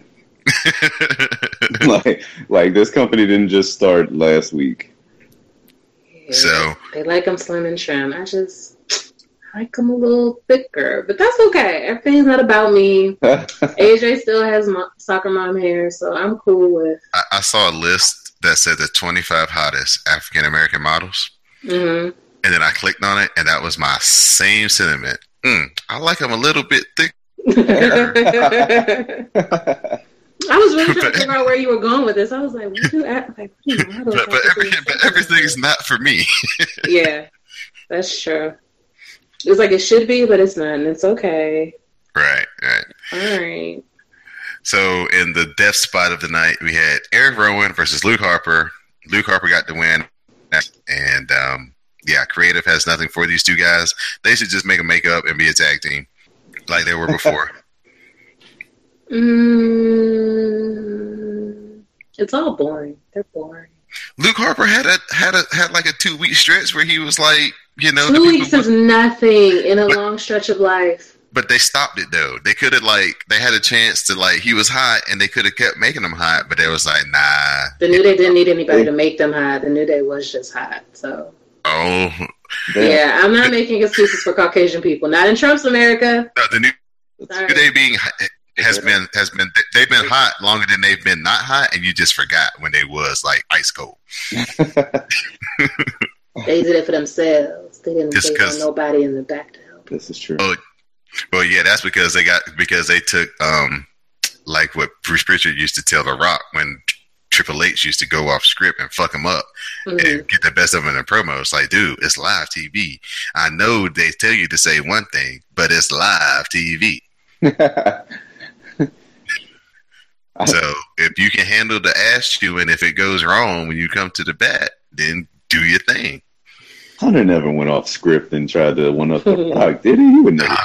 F: like this company didn't just start last week.
E: Yeah,
D: so
E: they like them slim and trim. like him a little thicker, but that's okay. Everything's not about me. AJ still has soccer mom hair, so I'm cool with.
D: I saw a list that said the 25 hottest African American models, and then I clicked on it, and that was my same sentiment. I like him a little bit thick.
E: I was really trying to figure out where you were going with this. I was like, what do you act like?
D: But everything's not for me.
E: Yeah, that's true. It's like it should be, but it's not, and it's okay.
D: Right.
E: All right.
D: So in the death spot of the night, we had Eric Rowan versus Luke Harper. Luke Harper got the win, and creative has nothing for these two guys. They should just make a makeup and be a tag team like they were before.
E: It's all boring. They're boring.
D: Luke Harper had like a 2-week stretch where he was like,
E: 2 weeks is nothing in a long stretch of life.
D: But they stopped it though. They could have they had a chance to he was hot and they could have kept making him hot, but they was like, nah.
E: The New Day didn't need anybody to make them hot. The New Day was just hot. So.
D: Oh.
E: Yeah, I'm not making excuses for Caucasian people. Not in Trump's America.
D: No, the New Day being has been they've been hot longer than they've been not hot, and you just forgot when they was like ice cold.
E: They did it for themselves. They didn't want nobody in the back to help.
F: This is true.
D: Well, yeah, that's because they took like what Bruce Pritchard used to tell The Rock when Triple H used to go off script and fuck him up and get the best of him in promos. Like, dude, it's live TV. I know they tell you to say one thing, but it's live TV. So if you can handle the ass chewing, if it goes wrong when you come to the bat, then do your thing.
F: Hunter never went off script and tried to one up the Rock, did he? He would never.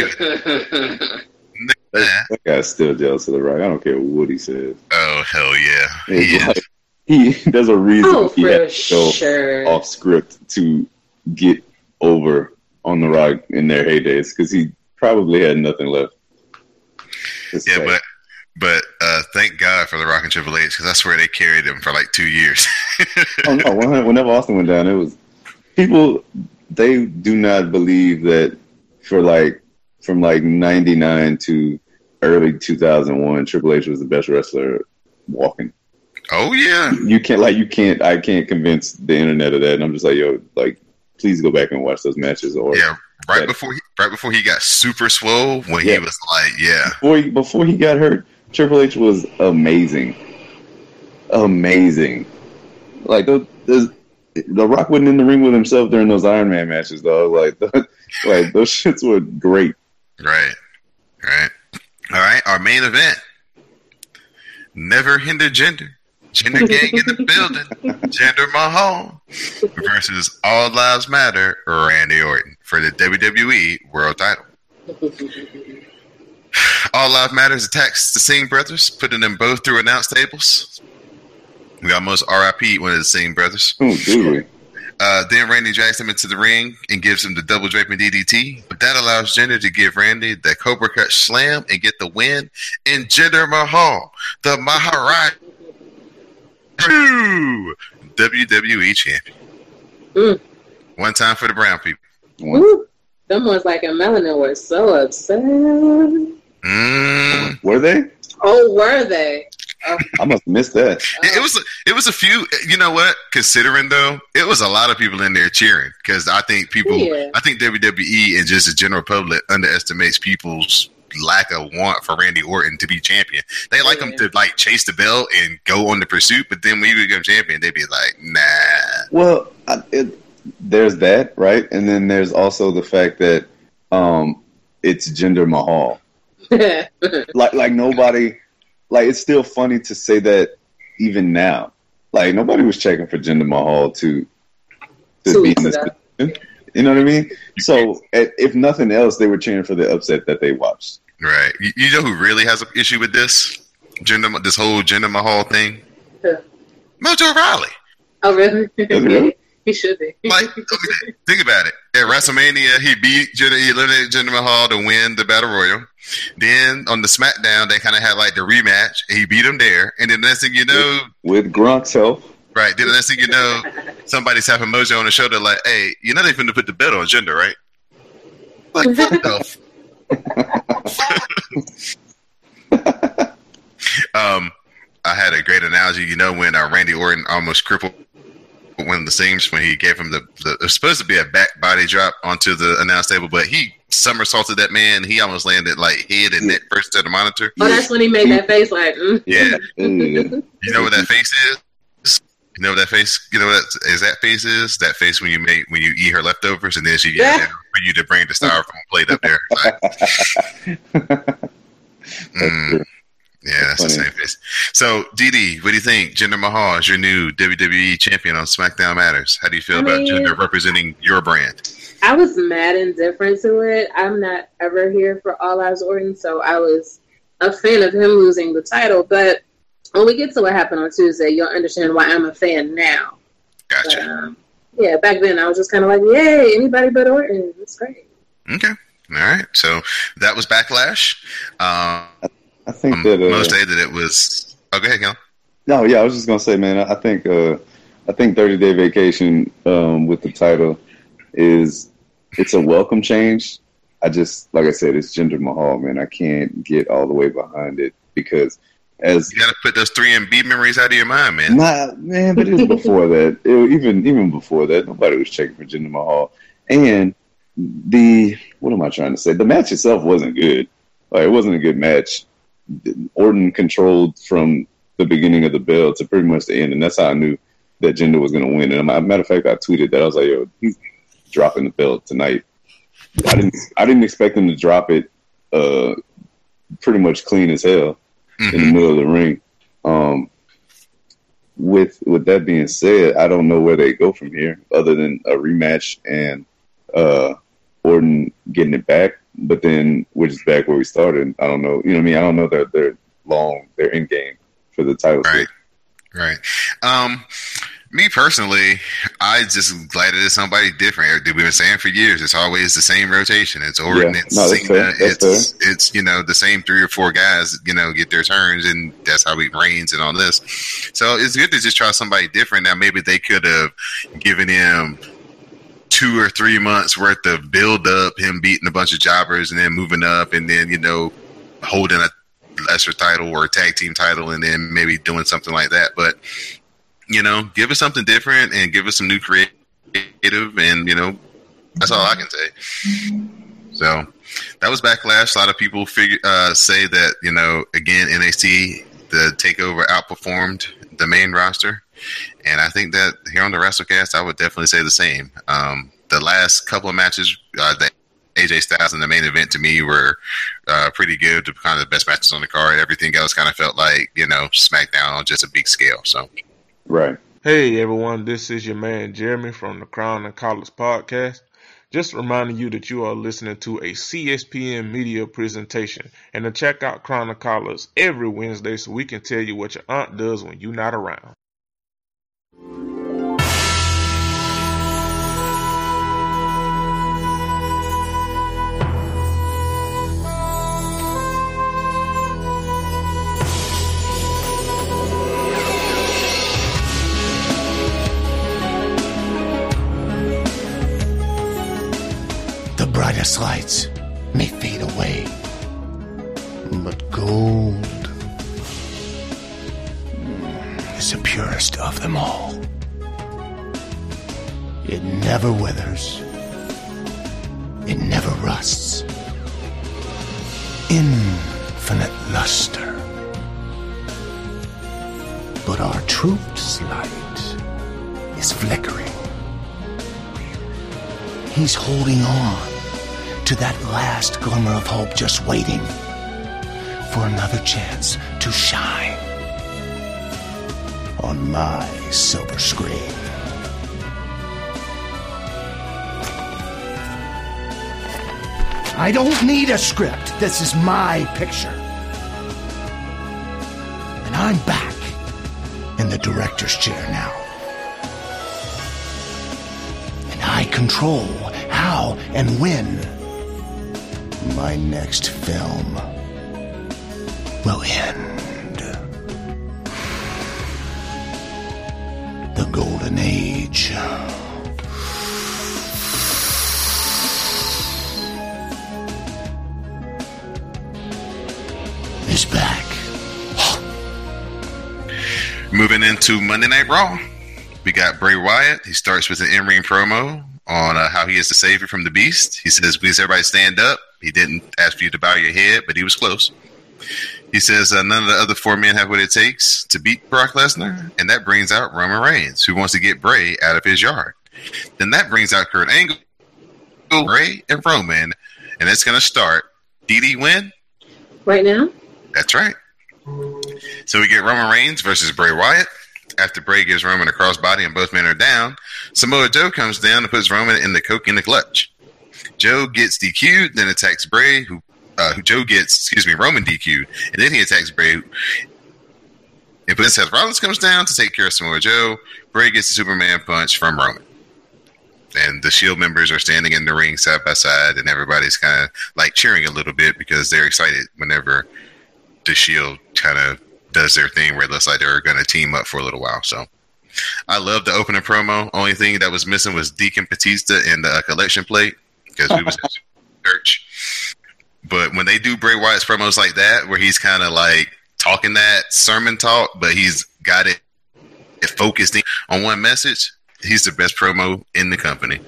F: That guy's still jealous of The Rock. I don't care what he says.
D: Oh, hell yeah.
F: There's a reason he had to go
E: sure.
F: off script to get over on The Rock in their heydays because he probably had nothing left.
D: Yeah, but thank God for The Rock and Triple H because I swear they carried him for like 2 years.
F: Oh, no. Whenever Austin went down, it was people, they do not believe that from 99 to early 2001, Triple H was the best wrestler walking.
D: Oh yeah.
F: I can't convince the internet of that. And I'm just like, yo, please go back and watch those matches. Or
D: right before he got super swole when he was like,
F: Before he got hurt, Triple H was amazing. Amazing. Like The Rock wasn't in the ring with himself during those Iron Man matches, though. Like those shits were great.
D: Right. All right. Our main event. Never hinder gender. Gender gang in the building. Jinder Mahal versus All Lives Matter. Randy Orton for the WWE World Title. All Lives Matter attacks the Singh brothers, putting them both through announce tables. We almost RIP'd one of the Singh brothers.
F: Oh, do we?
D: Then Randy drags him into the ring and gives him the double draping DDT. But that allows Jinder to give Randy the Cobra Cut Slam and get the win. And Jinder Mahal, the Maharaj, WWE champion. One time for the brown people.
E: Them ones like in Melanin were so upset.
F: Were they?
E: Oh, were they?
F: I must have missed that.
D: It was a few. You know what? Considering though, it was a lot of people in there cheering because I think WWE and just the general public underestimates people's lack of want for Randy Orton to be champion. They like him to chase the belt and go on the pursuit, but then when he become champion, they'd be like, nah.
F: Well, there's that, right? And then there's also the fact that it's Jinder Mahal. like nobody. Like, it's still funny to say that even now. Like, nobody was checking for Jinder Mahal to be in this position. You know what I mean? So, if nothing else, they were cheering for the upset that they watched.
D: Right. You know who really has an issue with this? This whole Jinder Mahal thing? Mojo Rawley.
E: Oh, really? He should be.
D: Think about it. At WrestleMania, he eliminated Jinder Mahal to win the Battle Royal. Then on the SmackDown, they kind of had the rematch. He beat him there, and then the next thing you know,
F: with Gronk's help,
D: right? Then the next thing you know, somebody's having Mojo on the shoulder, like, "Hey, you know they finna put the belt on Jinder, right?" Like, what the I had a great analogy. You know, when Randy Orton almost crippled one of the Sings when he gave him it was supposed to be a back body drop onto the announce table, but he somersaulted that man. He almost landed like head and neck first to the monitor.
E: Oh, that's when he made that face like,
D: Yeah. You know what that face is? You know what that face? You know what that face is? That face when you eat her leftovers and then she gets down for you to bring the styrofoam plate up there. Like, yeah, that's the same face. So, Dee, what do you think? Jinder Mahal is your new WWE champion on SmackDown Matters. How do you feel about Jinder representing your brand?
E: I was mad and indifferent to it. I'm not ever here for All Lives Orton, so I was a fan of him losing the title. But when we get to what happened on Tuesday, you'll understand why I'm a fan now.
D: Gotcha.
E: But, back then I was just kind of like, yay, anybody but Orton. It's great.
D: Okay. All right. So that was Backlash.
F: I think that
D: most say that it was. Oh, go ahead, Kel.
F: No, yeah, I was just gonna say, man. I think 30-day vacation with the title it's a welcome change. I just, like I said, it's Jinder Mahal, man. I can't get all the way behind it because as
D: you got to put those 3MB memories out of your mind, man.
F: Man, but it was before that. Even before that, nobody was checking for Jinder Mahal. And what am I trying to say? The match itself wasn't good. Like, it wasn't a good match. Orton controlled from the beginning of the bell to pretty much the end, and that's how I knew that Jinder was going to win. And as a matter of fact, I tweeted that I was like, "Yo, he's dropping the belt tonight." I didn't expect him to drop it pretty much clean as hell in the middle of the ring. With that being said, I don't know where they go from here, other than a rematch and Orton getting it back. But then we're just back where we started. I don't know. You know what I mean? I don't know that they're in game for the title.
D: Right. Me personally, I just glad it is somebody different. We've been saying for years, it's always the same rotation. It's Orton, it's Cena, it's the same 3 or 4 guys, get their turns, and that's how it reigns and all this. So it's good to just try somebody different. Now maybe they could have given him 2 or 3 months worth of build up, him beating a bunch of jobbers and then moving up and then, holding a lesser title or a tag team title and then maybe doing something like that. But, give us something different and give us some new creative and, that's all I can say. So that was Backlash. A lot of people say that, again, NXT, the TakeOver outperformed the main roster. And I think that here on the WrestleCast, I would definitely say the same. The last couple of matches, the AJ Styles in the main event to me were pretty good. Kind of the best matches on the card. Everything else kind of felt like, SmackDown on just a big scale. So,
F: right.
G: Hey everyone, this is your man Jeremy from the Crown and Collars podcast. Just reminding you that you are listening to a CSPN media presentation, and to check out Crown and Collars every Wednesday so we can tell you what your aunt does when you're not around.
H: The brightest lights may fade away, but gold is the purest of them all. It never withers. It never rusts. Infinite luster. But our truth's light is flickering. He's holding on to that last glimmer of hope, just waiting for another chance to shine on my silver screen. I don't need a script. This is my picture. And I'm back in the director's chair now. And I control how and when my next film will end. The Golden Age is back.
D: Moving into Monday Night Raw, we got Bray Wyatt. He starts with an in-ring promo on how he is the savior from the Beast. He says, please everybody stand up. He didn't ask for you to bow your head, but he was close. He says none of the other 4 men have what it takes to beat Brock Lesnar, and that brings out Roman Reigns, who wants to get Bray out of his yard. Then that brings out Kurt Angle, Bray, and Roman, and it's going to start. DD win?
E: Right now?
D: That's right. So we get Roman Reigns versus Bray Wyatt. After Bray gives Roman a crossbody and both men are down, Samoa Joe comes down and puts Roman in the coke in the clutch. Joe gets DQ'd, then attacks Bray, Roman DQ'd, and then he attacks Bray. And then Seth Rollins comes down to take care of Samoa Joe. Bray gets the Superman punch from Roman. And the Shield members are standing in the ring side by side, and everybody's kind of like cheering a little bit because they're excited whenever the Shield kind of does their thing where it looks like they're going to team up for a little while. So I love the opening promo. Only thing that was missing was Deacon Batista in the collection plate because we was in church. But when they do Bray Wyatt's promos like that, where he's kind of like talking that sermon talk, but he's got it focused on one message, he's the best promo in the company.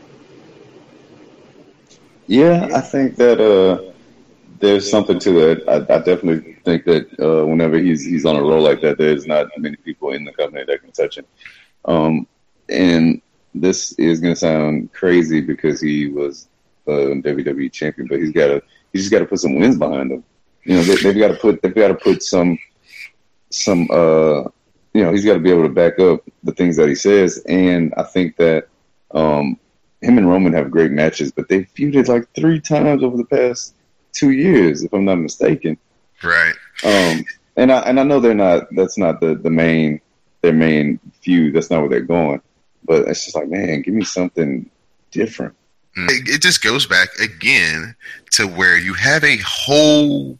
F: Yeah, I think that there's something to that. I definitely think that whenever he's on a roll like that, there's not many people in the company that can touch him. And this is going to sound crazy because he was WWE champion, but he's just got to put some wins behind him. You know, they've got to put some. You know, he's got to be able to back up the things that he says, and I think that him and Roman have great matches, but they feuded like 3 times over the past 2 years, if I'm not mistaken.
D: Right.
F: And I know they're not. That's not their main feud. That's not where they're going. But it's just like, man, give me something different.
D: It just goes back again to where you have a whole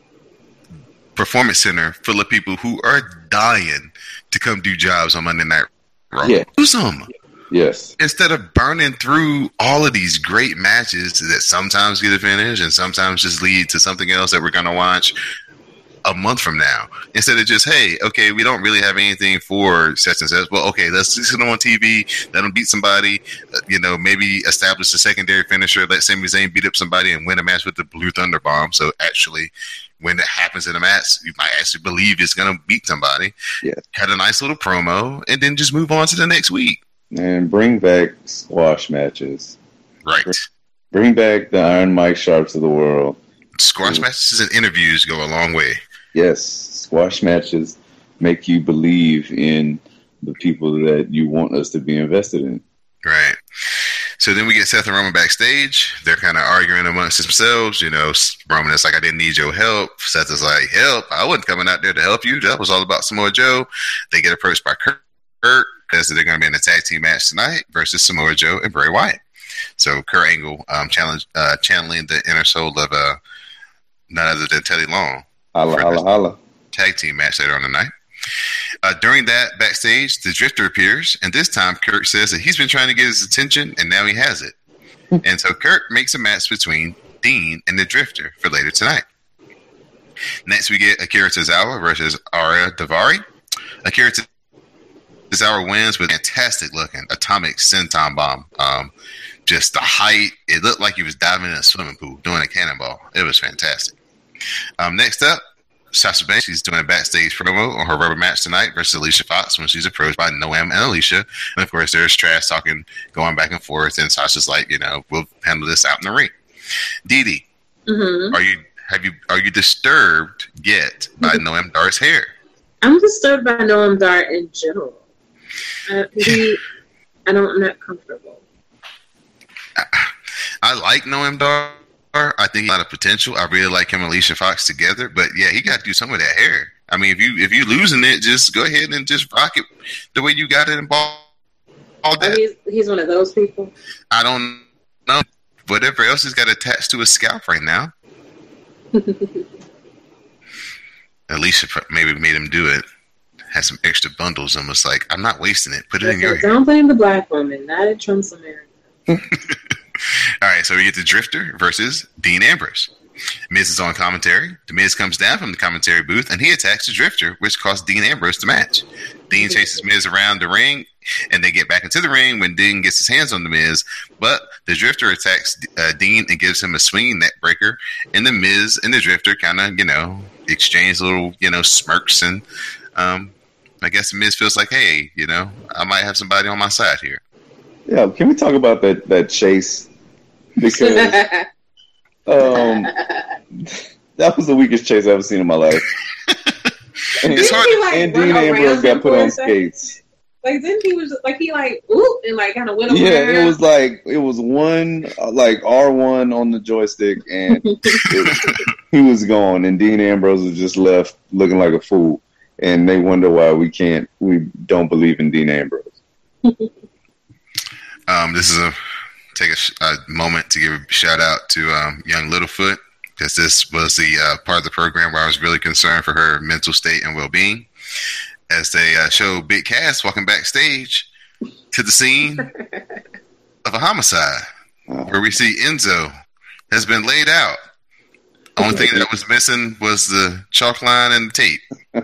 D: performance center full of people who are dying to come do jobs on Monday Night Raw.
F: Yeah.
D: Do some.
F: Yes.
D: Instead of burning through all of these great matches that sometimes get a finish and sometimes just lead to something else that we're going to watch a month from now. Instead of just, hey, okay, we don't really have anything for such and such. Well, okay, let's just sit on TV, let them beat somebody, maybe establish a secondary finisher, let Sami Zayn beat up somebody and win a match with the Blue Thunder Bomb. So actually, when it happens in a match, you might actually believe it's going to beat somebody.
F: Yeah.
D: Cut a nice little promo and then just move on to the next week.
F: And bring back squash matches.
D: Right.
F: Bring back the Iron Mike Sharps of the world.
D: Squash matches and interviews go a long way.
F: Yes. Squash matches make you believe in the people that you want us to be invested in.
D: Right. So then we get Seth and Roman backstage. They're kind of arguing amongst themselves. Roman is like, I didn't need your help. Seth is like, help? I wasn't coming out there to help you. That was all about Samoa Joe. They get approached by Kurt because they're going to be in a tag team match tonight versus Samoa Joe and Bray Wyatt. So Kurt Angle channeling the inner soul of none other than Teddy Long.
F: Holla.
D: Tag team match later on the night. During that, backstage, the Drifter appears, and this time Kurt says that he's been trying to get his attention, and now he has it. And so Kurt makes a match between Dean and the Drifter for later tonight. Next, we get Akira Tozawa versus Arya Daivari. Akira Tozawa wins with a fantastic-looking atomic senton bomb. Just the height, it looked like he was diving in a swimming pool doing a cannonball. It was fantastic. Next up, Sasha Banks, she's doing a backstage promo on her rubber match tonight versus Alicia Fox when she's approached by Noam and Alicia. And of course, there's trash talking going back and forth, and Sasha's like, we'll handle this out in the ring. Dee, are you disturbed yet by Noam Dar's hair?
E: I'm disturbed by Noam Dar in general. I'm not comfortable.
D: I like Noam Dar. I think he has a lot of potential. I really like him and Alicia Fox together, but yeah, he got to do some of that hair. I mean, if you losing it, just go ahead and just rock it the way you got it and ball that.
E: He's one of those people.
D: I don't know. Whatever else he's got attached to his scalp right now. Alicia maybe made him do it. Had some extra bundles and was like, I'm not wasting it. Put it in your hair.
E: Don't blame the black woman, not in Trump's America.
D: All right, so we get the Drifter versus Dean Ambrose. Miz is on commentary. The Miz comes down from the commentary booth and he attacks the Drifter, which costs Dean Ambrose the match. Dean chases Miz around the ring and they get back into the ring when Dean gets his hands on the Miz. But the Drifter attacks Dean and gives him a swinging neck breaker. And the Miz and the Drifter kind of, exchange little, smirks. And I guess the Miz feels like, hey, I might have somebody on my side here.
F: Yeah, can we talk about that chase? Because that was the weakest chase I've ever seen in my life. And Dean Ambrose got put on skates.
E: Like, then he was like, ooh, and kind of went over.
F: Yeah, it was one R1 on the joystick, and he was gone, and Dean Ambrose was just left looking like a fool, and they wonder why we don't believe in Dean Ambrose.
D: This is take a moment to give a shout out to young Littlefoot, because this was the part of the program where I was really concerned for her mental state and well-being, as they show Big Cass walking backstage to the scene of a homicide, where we see Enzo has been laid out. Only thing that was missing was the chalk line and the tape.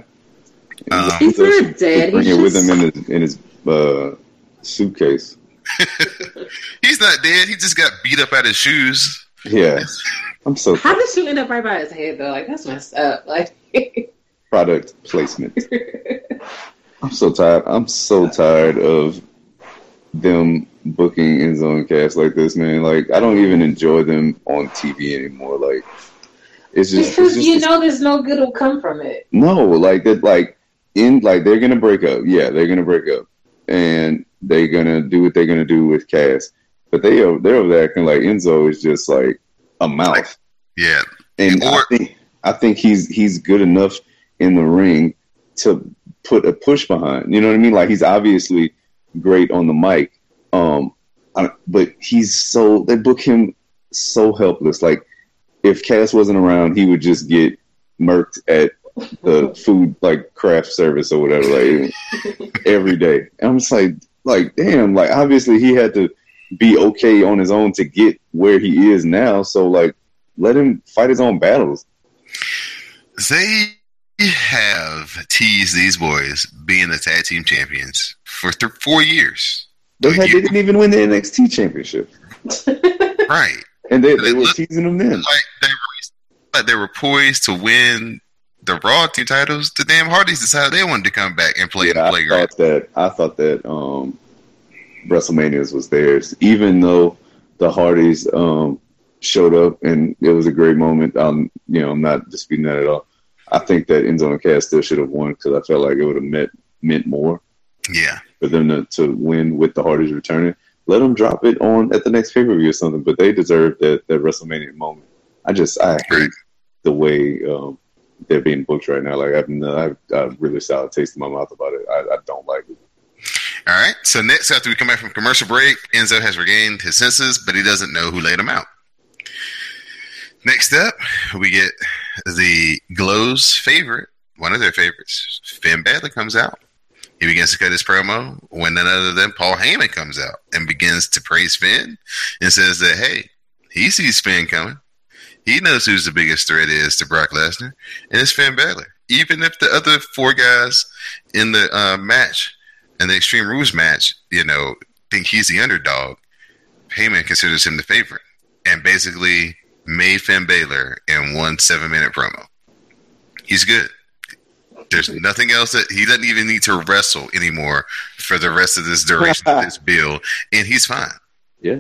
E: He's not dead.
F: Bring it with him in his suitcase.
D: He's not dead. He just got beat up out his shoes.
F: Yeah, I'm so.
E: How did you end up right by his head though? That's messed up.
F: Product placement. I'm so tired. I'm so tired of them booking Enzo and Cass like this, man. I don't even enjoy them on TV anymore. It's just
E: because there's no good will come from it.
F: No, they're gonna break up. Yeah, they're gonna break up, and they're gonna do what they're gonna do with Cass. But they're over there acting like Enzo is just like a mouth.
D: Yeah,
F: and I think he's good enough in the ring to put a push behind. You know what I mean? He's obviously great on the mic, but they book him so helpless. If Cass wasn't around, he would just get murked at the food craft service or whatever every day. And I'm just damn, obviously he had to be okay on his own to get where he is now. So let him fight his own battles.
D: They have teased these boys being the tag team champions for 4 years.
F: They didn't even win the NXT championship.
D: Right.
F: And they were teasing them then.
D: They were poised to win the Raw team titles. The damn Hardys decided they wanted to come back and play in the playground.
F: I thought that WrestleMania was theirs, even though the Hardys showed up and it was a great moment. I'm not disputing that at all. I think that Enzo and Cass still should have won because I felt like it would have meant more. Yeah, for them to win with the Hardys returning. Let them drop it at the next pay-per-view or something. But they deserve that WrestleMania moment. I hate the way they're being booked right now. I have really sour taste in my mouth about it. I don't like it.
D: All right. So next, after we come back from commercial break, Enzo has regained his senses, but he doesn't know who laid him out. Next up, we get the Glow's favorite, one of their favorites. Finn Balor comes out. He begins to cut his promo when none other than Paul Heyman comes out and begins to praise Finn and says that, hey, he sees Finn coming. He knows who's the biggest threat is to Brock Lesnar, and it's Finn Balor. Even if the other 4 guys in the match, in the Extreme Rules match, think he's the underdog, Heyman considers him the favorite and basically made Finn Balor in one 7-minute promo. He's good. There's nothing else that he doesn't even need to wrestle anymore for the rest of this duration of this build, and he's fine.
F: Yeah.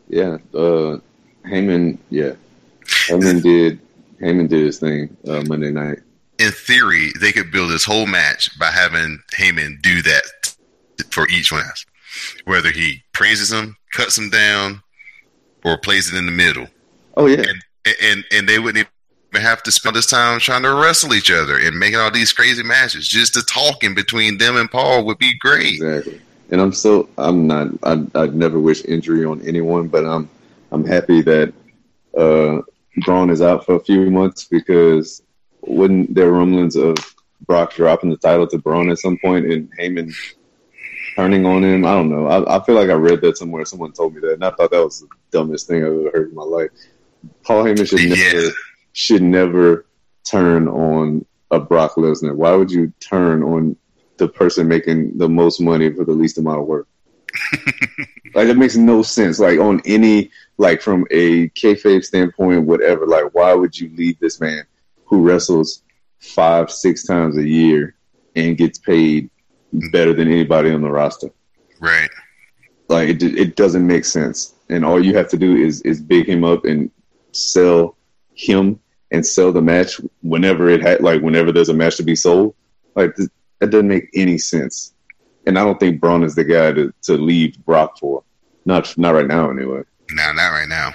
F: Heyman did his thing Monday night.
D: In theory, they could build this whole match by having Heyman do that for each one else. Whether he praises him, cuts him down, or plays it in the middle.
F: Oh, yeah.
D: And they wouldn't even have to spend this time trying to wrestle each other and making all these crazy matches. Just the talking between them and Paul would be great.
F: Exactly. And I'd never wish injury on anyone, but I'm happy that Braun is out for a few months, because wouldn't there rumblings of Brock dropping the title to Braun at some point and Heyman turning on him? I don't know. I feel like I read that somewhere. Someone told me that, and I thought that was the dumbest thing I've ever heard in my life. Paul Heyman should never should never turn on a Brock Lesnar. Why would you turn on the person making the most money for the least amount of work? Like, that makes no sense. Like, on any, like, from a kayfabe standpoint, whatever, like, why would you leave this man who wrestles 5-6 times a year and gets paid better than anybody on the roster?
D: Right.
F: Like, it doesn't make sense. And all you have to do is big him up and sell him and sell the match whenever whenever there's a match to be sold. Like, that doesn't make any sense. And I don't think Braun is the guy to leave Brock for. Not right now, anyway.
D: No, not right now.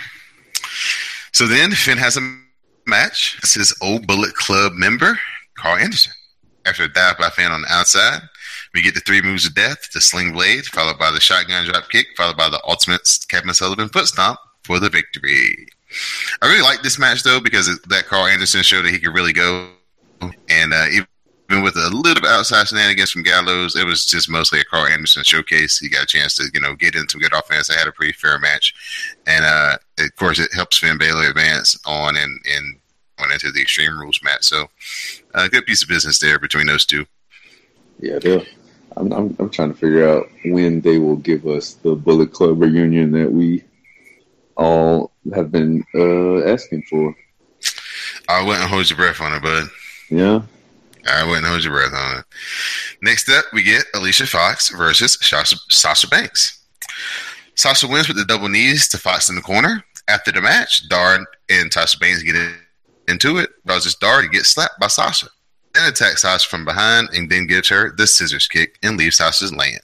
D: So then Finn has a match. This is Old Bullet Club member, Carl Anderson. After a dive by Finn on the outside, we get the 3 moves of death, the sling blade, followed by the shotgun drop kick, followed by the ultimate Kevin Sullivan foot stomp for the victory. I really like this match, though, because that Carl Anderson showed that he could really go. And even with a little bit outside shenanigans from Gallows, it was just mostly a Carl Anderson showcase. He got a chance to, get into good offense. They had a pretty fair match. And, of course, it helps Finn Balor advance on and went into the Extreme Rules match. So, a good piece of business there between those two.
F: Yeah, I'm trying to figure out when they will give us the Bullet Club reunion that we all have been asking for.
D: I wouldn't hold your breath on it, bud.
F: Yeah?
D: I wouldn't hold your breath on it. Next up, we get Alicia Fox versus Sasha Banks. Sasha wins with the double knees to Fox in the corner. After the match, Dar and Sasha Banks get into it, causes Dar to get slapped by Sasha. Then attacks Sasha from behind and then gives her the scissors kick and leaves Sasha's laying.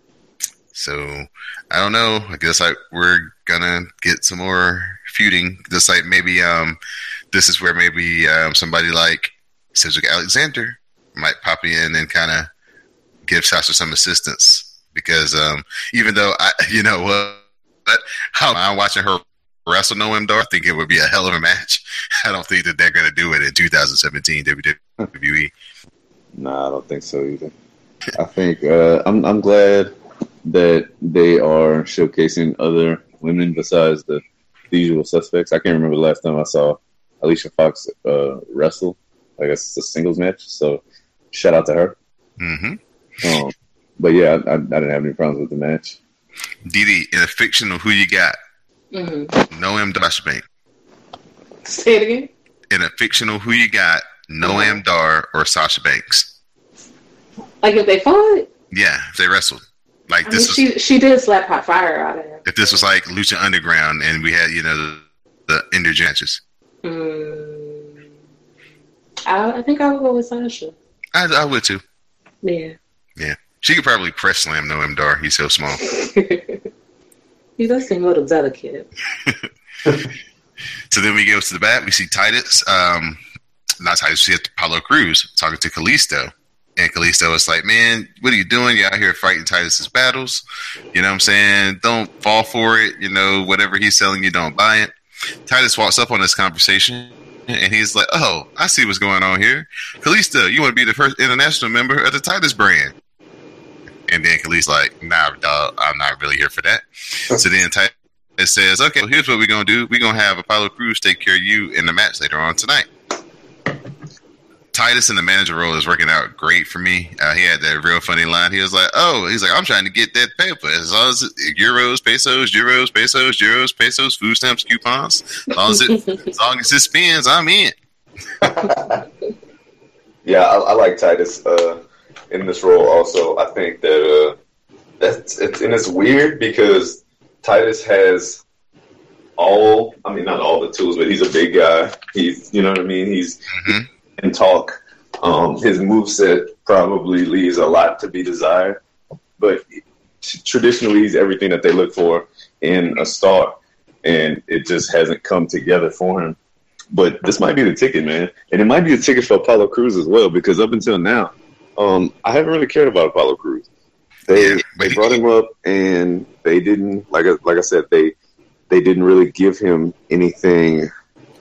D: So, I don't know. I guess we're going to get some more feuding. Just like maybe this is where maybe somebody like Cedric Alexander might pop in and kind of give Sasha some assistance. Because even though, I'm watching her wrestle Noam Dar, I think it would be a hell of a match. I don't think that they're going to do it in 2017 WWE.
F: No, I don't think so either. I think I'm glad that they are showcasing other women besides the usual suspects. I can't remember the last time I saw Alicia Fox wrestle. I guess it's a singles match, so shout out to her.
D: Mm-hmm.
F: But yeah, I didn't have any problems with the match.
D: Didi, in a fictional Who You Got?
E: Mm-hmm.
D: Noam Dar.
E: Say it again.
D: In a fictional Who You Got? Noam Dar or Sasha Banks?
E: Like if they fought?
D: Yeah, if they wrestled. Like
E: she did slap hot fire out of him.
D: If this was like Lucha Underground and we had, the interjections.
E: I think I would go with Sasha.
D: I would too.
E: Yeah.
D: Yeah. She could probably press slam Noam Dar. He's so small.
E: He does seem a little delicate.
D: So then we go to the back. We see Titus. Not Titus. We see Apollo Crews talking to Kalisto. And Kalisto is like, man, what are you doing? You're out here fighting Titus's battles. You know what I'm saying? Don't fall for it. Whatever he's selling you, don't buy it. Titus walks up on this conversation. And he's like, oh, I see what's going on here. Kalisto, you want to be the first international member of the Titus brand. And then Kalisto's like, nah, dog, I'm not really here for that. So then Titus says, okay, well, here's what we're going to do. We're going to have Apollo Crews take care of you in the match later on tonight. Titus in the manager role is working out great for me. He had that real funny line. He was like, I'm trying to get that paper. As long as euros, pesos, food stamps, coupons. As long as it spins, I'm in.
F: Yeah, I like Titus in this role also. I think that it's weird because Titus has not all the tools, but he's a big guy. He's, you know what I mean? He's and talk. His moveset probably leaves a lot to be desired, but traditionally he's everything that they look for in a star, and it just hasn't come together for him. But this might be the ticket, man, and it might be the ticket for Apollo Crews as well, because up until now, I haven't really cared about Apollo Crews. They brought him up, and they didn't, like I said, they didn't really give him anything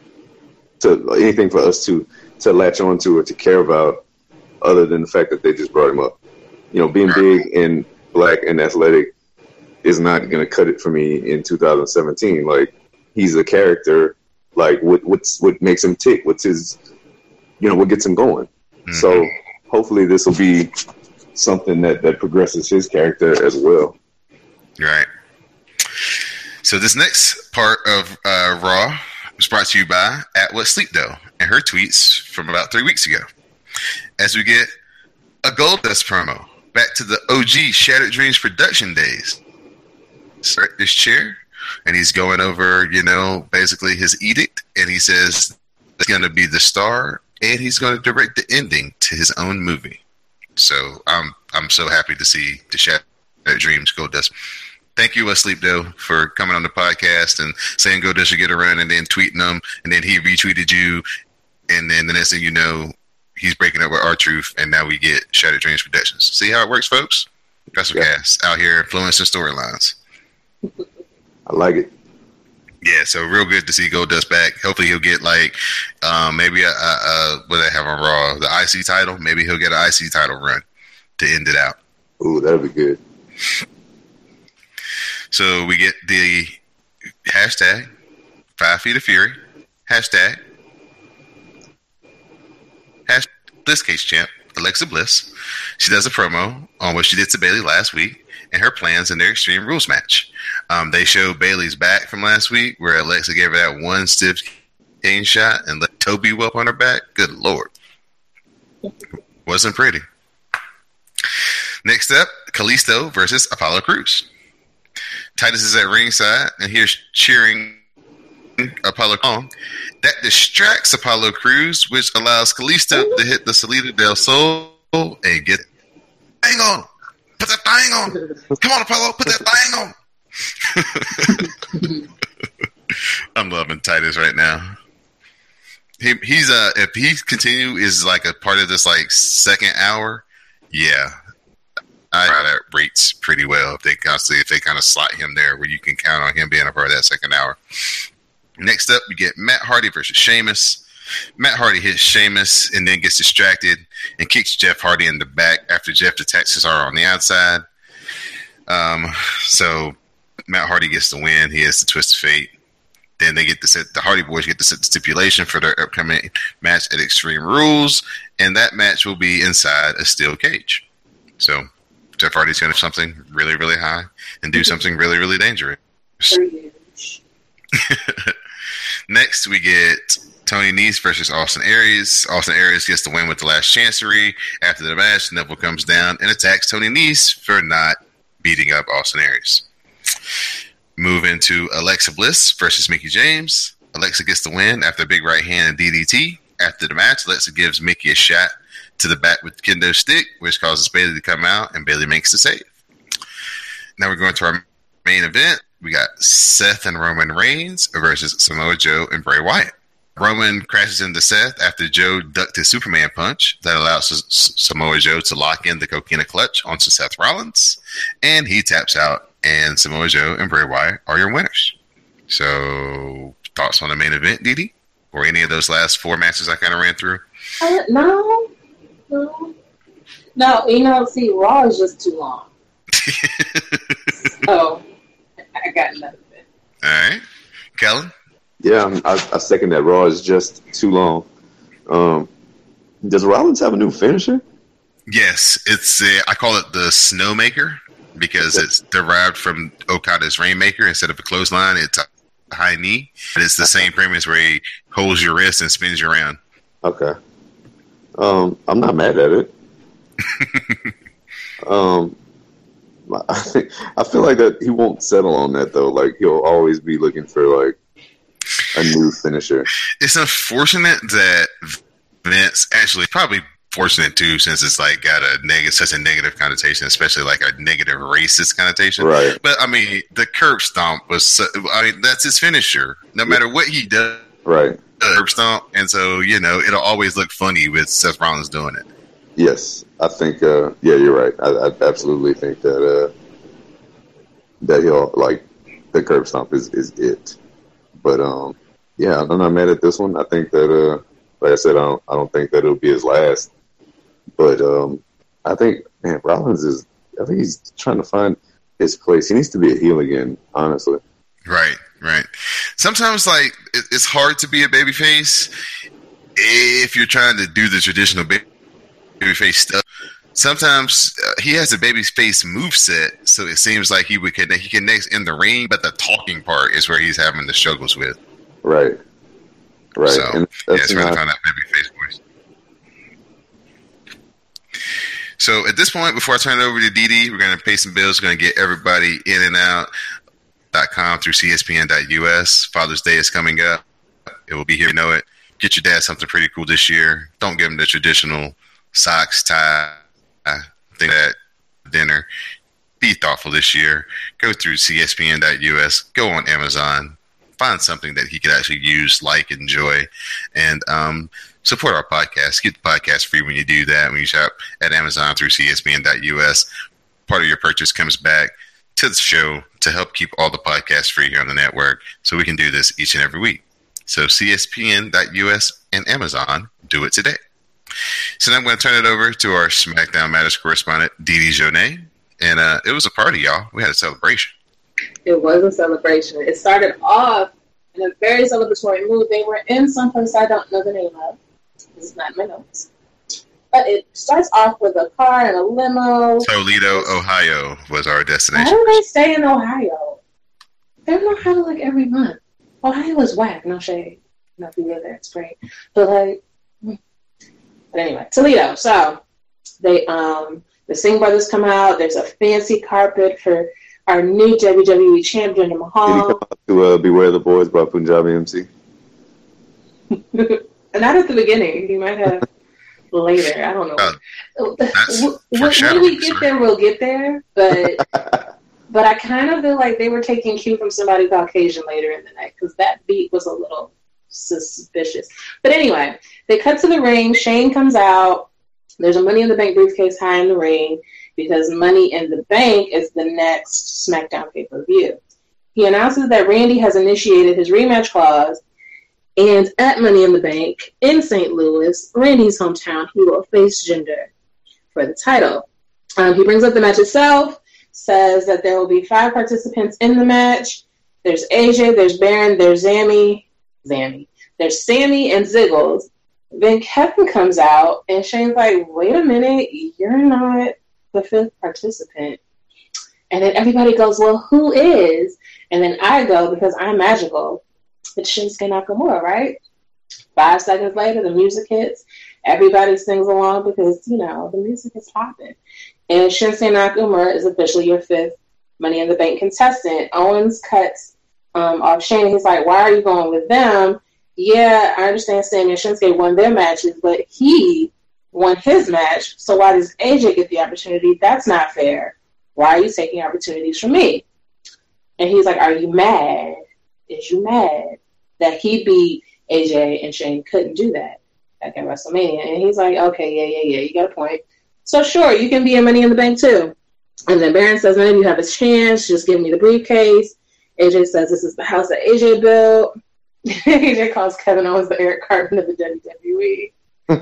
F: for us to latch on to or to care about, other than the fact that they just brought him up. Being big and black and athletic is not going to cut it for me in 2017. Like, he's a character Like what makes him tick? What's his, what gets him going? Mm-hmm. So hopefully this will be something that progresses his character as well.
D: Right. So this next part of Raw was brought to you by @WhatSleepDough and her tweets from about 3 weeks ago. As we get a Goldust promo back to the OG Shattered Dreams production days. Start this chair, and he's going over, basically his edict, and he says he's going to be the star, and he's going to direct the ending to his own movie. So I'm so happy to see the Shattered Dreams Goldust. Thank you, WhatSleepDough, for coming on the podcast and saying Goldust should get a run, and then tweeting them, and then he retweeted you, and then the next thing you know, he's breaking up with R-Truth, and now we get Shattered Dreams Productions. See how it works, folks? WrestleCast out here influencing storylines.
F: I like it.
D: Yeah, so real good to see Goldust back. Hopefully he'll get maybe what they have on Raw, the IC title. Maybe he'll get an IC title run to end it out.
F: Ooh, that'll be good.
D: So we get the hashtag 5 Feet of Fury, hashtag Bliss Case Champ, Alexa Bliss. She does a promo on what she did to Bayley last week and her plans in their Extreme Rules match. They showed Bayley's back from last week where Alexa gave her that one stiff cane shot and let Toby whoop on her back. Good Lord. Wasn't pretty. Next up, Kalisto versus Apollo Crews. Titus is at ringside and here's cheering Apollo on. That distracts Apollo Crews, which allows Kalisto to hit the Salida del Sol and get bang on. Put that thing on. Come on, Apollo, put that thing on. I'm loving Titus right now. He's if he is like a part of this like second hour, yeah. That rates pretty well if they kind of slot him there where you can count on him being a part of that second hour. Next up, we get Matt Hardy versus Sheamus. Matt Hardy hits Sheamus and then gets distracted and kicks Jeff Hardy in the back after Jeff attacks Cesaro on the outside. So Matt Hardy gets the win. He has the twist of fate. Then they get to set the Hardy Boys get to set the stipulation for their upcoming match at Extreme Rules, and that match will be inside a steel cage. So Jeff Hardy's going to do something really, really high and do something really, really dangerous. Next, we get Tony Nese versus Austin Aries. Austin Aries gets the win with the last chancery. After the match, Neville comes down and attacks Tony Nese for not beating up Austin Aries. Move into Alexa Bliss versus Mickie James. Alexa gets the win after a big right hand and DDT. After the match, Alexa gives Mickie a shot to the back with the kendo stick, which causes Bayley to come out, and Bayley makes the save. Now we're going to our main event. We got Seth and Roman Reigns versus Samoa Joe and Bray Wyatt. Roman crashes into Seth after Joe ducked his Superman punch that allows Samoa Joe to lock in the Coquina Clutch onto Seth Rollins, and he taps out, and Samoa Joe and Bray Wyatt are your winners. So, thoughts on the main event, Didi? Or any of those last 4 matches I kind of ran through?
E: No. See, Raw is just too long. So, I got nothing.
D: All right. Kellen?
F: Yeah, I second that. Raw is just too long. Does Rollins have a new finisher?
D: Yes. It's I call it the Snowmaker because it's derived from Okada's Rainmaker. Instead of a clothesline, it's a high knee. But it's the same premise where he holds your wrist and spins you around.
F: Okay. I'm not mad at it. I feel like that he won't settle on that though. Like he'll always be looking for like a new finisher.
D: It's unfortunate that Vince actually probably fortunate too, since it's like got such a negative connotation, especially like a negative racist connotation.
F: Right.
D: But I mean, the curb stomp was. That's his finisher. No matter what he does.
F: Right.
D: Curb stomp, and so it'll always look funny with Seth Rollins doing it.
F: Yes, I think. Yeah, you're right. I absolutely think that he'll like the curb stomp is it. But yeah, I'm not mad at this one. I think that like I said, I don't think that it'll be his last. But I think Rollins I think he's trying to find his place. He needs to be a heel again, honestly.
D: Right. sometimes like it's hard to be a babyface if you're trying to do the traditional babyface stuff. Sometimes he has a babyface moveset, so it seems like he connects in the ring, but the talking part is where he's having the struggles with.
F: Right.
D: So
F: And
D: it's where they found that babyface voice. So at this point, before I turn it over to Didi, we're going to pay some bills. We're going to get everybody in and out.com through CSPN.us. Father's Day is coming up. It will be here. You know it. Get your dad something pretty cool this year. Don't give him the traditional socks, tie, thing at dinner. Be thoughtful this year. Go through CSPN.us. Go on Amazon. Find something that he could actually use, like, enjoy, and support our podcast. Get the podcast free when you do that. When you shop at Amazon through CSPN.us, part of your purchase comes back to the show to help keep all the podcasts free here on the network so we can do this each and every week. So CSPN.us and Amazon, do it today. So now I'm going to turn it over to our SmackDown Matters correspondent, Didi Jonay. And it was a party, y'all. We had a celebration.
E: It was a celebration. It started off in a very celebratory mood. They were in some place I don't know the name of. This is not in my notes. But it starts off with a car and a limo.
D: Toledo, Ohio was our destination.
E: Why do they stay in Ohio? They're in Ohio like every month. Ohio is whack. No shade. No, if you live there, it's great. But like, but anyway, Toledo. So they, the Singh brothers come out. There's a fancy carpet for our new WWE champion, Mahal.
F: Did he come out to Beware the Boys by Punjabi MC?
E: Not at the beginning. He might have later. I don't know. When we get there, we'll get there. But I kind of feel like they were taking cue from somebody Caucasian later in the night because that beat was a little suspicious. But anyway, they cut to the ring. Shane comes out. There's a Money in the Bank briefcase high in the ring because Money in the Bank is the next SmackDown pay-per-view. He announces that Randy has initiated his rematch clause, and at Money in the Bank in St. Louis, Randy's hometown, he will face Jinder for the title. He brings up the match itself, says that there will be 5 participants in the match. There's AJ, there's Baron, there's Sammy, there's Sammy and Ziggles. Then Kevin comes out, and Shane's like, wait a minute, you're not the 5th participant. And then everybody goes, well, who is? And then I go, because I'm magical, it's Shinsuke Nakamura, right? 5 seconds later, the music hits. Everybody sings along because, you know, the music is popping. And Shinsuke Nakamura is officially your 5th Money in the Bank contestant. Owens cuts off Shane. He's like, why are you going with them? Yeah, I understand Sammy and Shinsuke won their matches, but he won his match. So why does AJ get the opportunity? That's not fair. Why are you taking opportunities from me? And he's like, are you mad? Is you mad that he beat AJ and Shane couldn't do that back at WrestleMania? And he's like, okay, yeah, you got a point. So sure, you can be in Money in the Bank too. And then Baron says, maybe you have a chance, just give me the briefcase. AJ says, this is the house that AJ built. AJ calls Kevin Owens the Eric Cartman of the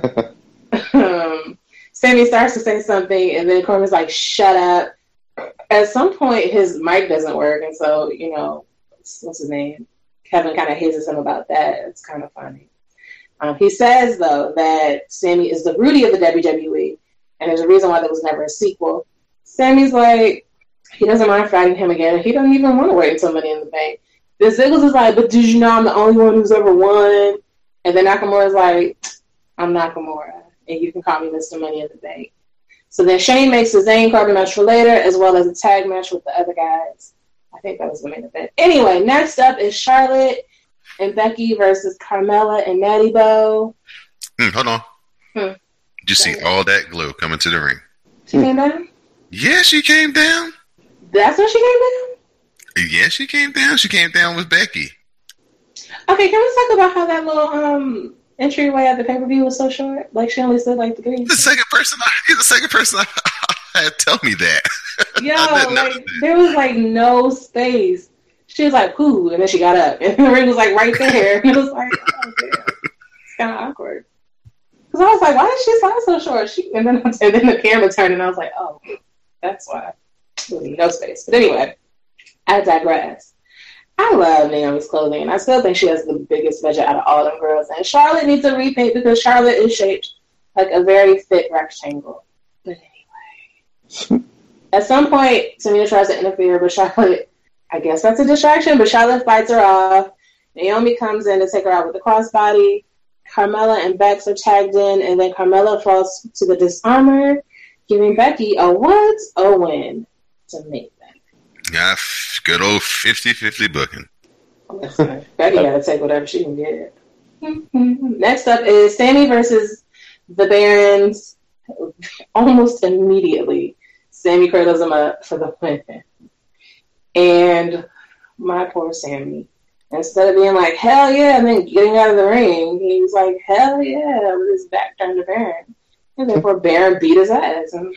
E: WWE. Sammy starts to say something, and then Corbin's like, shut up. At some point, his mic doesn't work, and so, you know, what's his name? Kevin kind of hazes him about that. It's kind of funny. He says, though, that Sammy is the Rudy of the WWE, and there's a reason why there was never a sequel. Sammy's like, he doesn't mind fighting him again. He doesn't even want to wait until Money in the Bank. Then Ziggles is like, but did you know I'm the only one who's ever won? And then Nakamura's like, I'm Nakamura, and you can call me Mr. Money in the Bank. So then Shane makes the Zayn Corbin match for later, as well as a tag match with the other guys. I think that was the main event. Anyway, next up is Charlotte and Becky versus Carmella and Natty Bo.
D: Hold on. Did you see all that glow coming to the ring?
E: She came down?
D: Yeah, she came down.
E: That's when she came down?
D: Yeah, she came down. She came down with Becky.
E: Okay, can we talk about how that little entryway at the pay-per-view was so short? Like, she only stood like 3 inches.
D: He's the second person I had tell me that.
E: Yo, like, there was like no space. She was like, "Whoo," and then she got up, and the ring was like right there. And it was like, oh, damn. It's kind of awkward. Because I was like, why did she sound so short? And then the camera turned, and I was like, oh, that's why. No space. But anyway, I digress. I love Naomi's clothing, and I still think she has the biggest budget out of all them girls. And Charlotte needs a rethink because Charlotte is shaped like a very thick rectangle. But anyway, at some point, Tamina tries to interfere, but Charlotte, I guess that's a distraction, but Charlotte fights her off. Naomi comes in to take her out with the crossbody. Carmella and Bex are tagged in, and then Carmella falls to the disarmor, giving Becky a what? A win to make that.
D: Yeah, good old 50-50 booking.
E: Listen, Becky got to take whatever she can get. Next up is Sammy versus the Barons. Almost immediately, Sammy cradles him up for the win. And my poor Sammy, instead of being like, hell yeah, and then getting out of the ring, he's like, hell yeah, with his back turned to Baron. And therefore, Baron beat his ass. And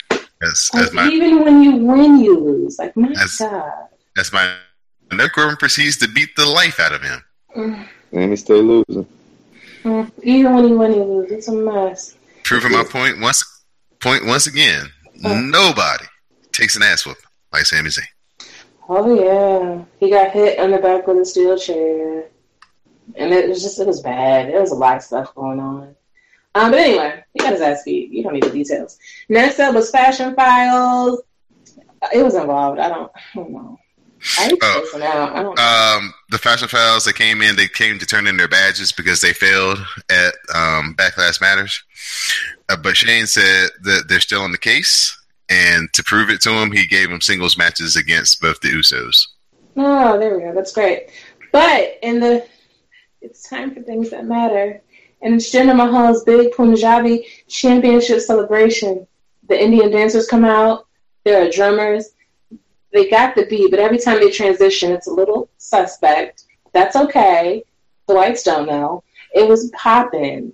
E: even when you win, you lose. Like, my God.
D: That's my Nick Gordon proceeds to beat the life out of him.
F: And he stay losing.
E: Even when you win, you lose. It's a mess.
D: Proving my point once again. Nobody takes an ass whooping like Sami Zayn.
E: Oh, yeah. He got hit on the back with a steel chair. And it was bad. There was a lot of stuff going on. But anyway, he got his ass beat. You don't need the details. Next up was Fashion Files. It was involved. I don't know. I ain't spacing out. I don't know.
D: The Fashion Files, they came to turn in their badges because they failed at Backlash Matters. But Shane said that they're still on the case. And to prove it to him, he gave him singles matches against both the Usos.
E: Oh, there we go. That's great. But it's time for things that matter. And it's Jinder Mahal's big Punjabi championship celebration. The Indian dancers come out. There are drummers. They got the beat, but every time they transition, it's a little suspect. That's okay. The whites don't know. It was popping.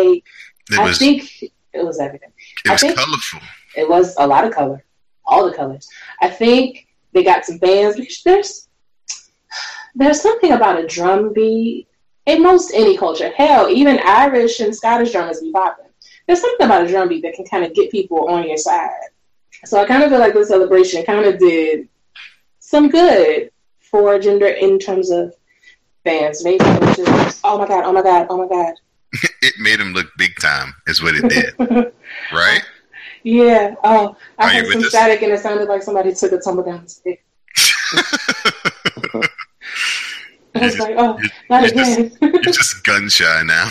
E: I think it was everything.
D: It was colorful.
E: It was a lot of color. All the colors. I think they got some bands. Because there's something about a drum beat in most any culture. Hell, even Irish and Scottish drummers be popping. There's something about a drum beat that can kind of get people on your side. So I kind of feel like this celebration kind of did some good for Jinder in terms of fans. Maybe it was just, oh my God.
D: It made him look big time, is what it did. Right?
E: Yeah. Oh, I heard some static and it sounded like somebody took a tumble down the stairs. I was like, oh, not again.
D: You're just gun shy now.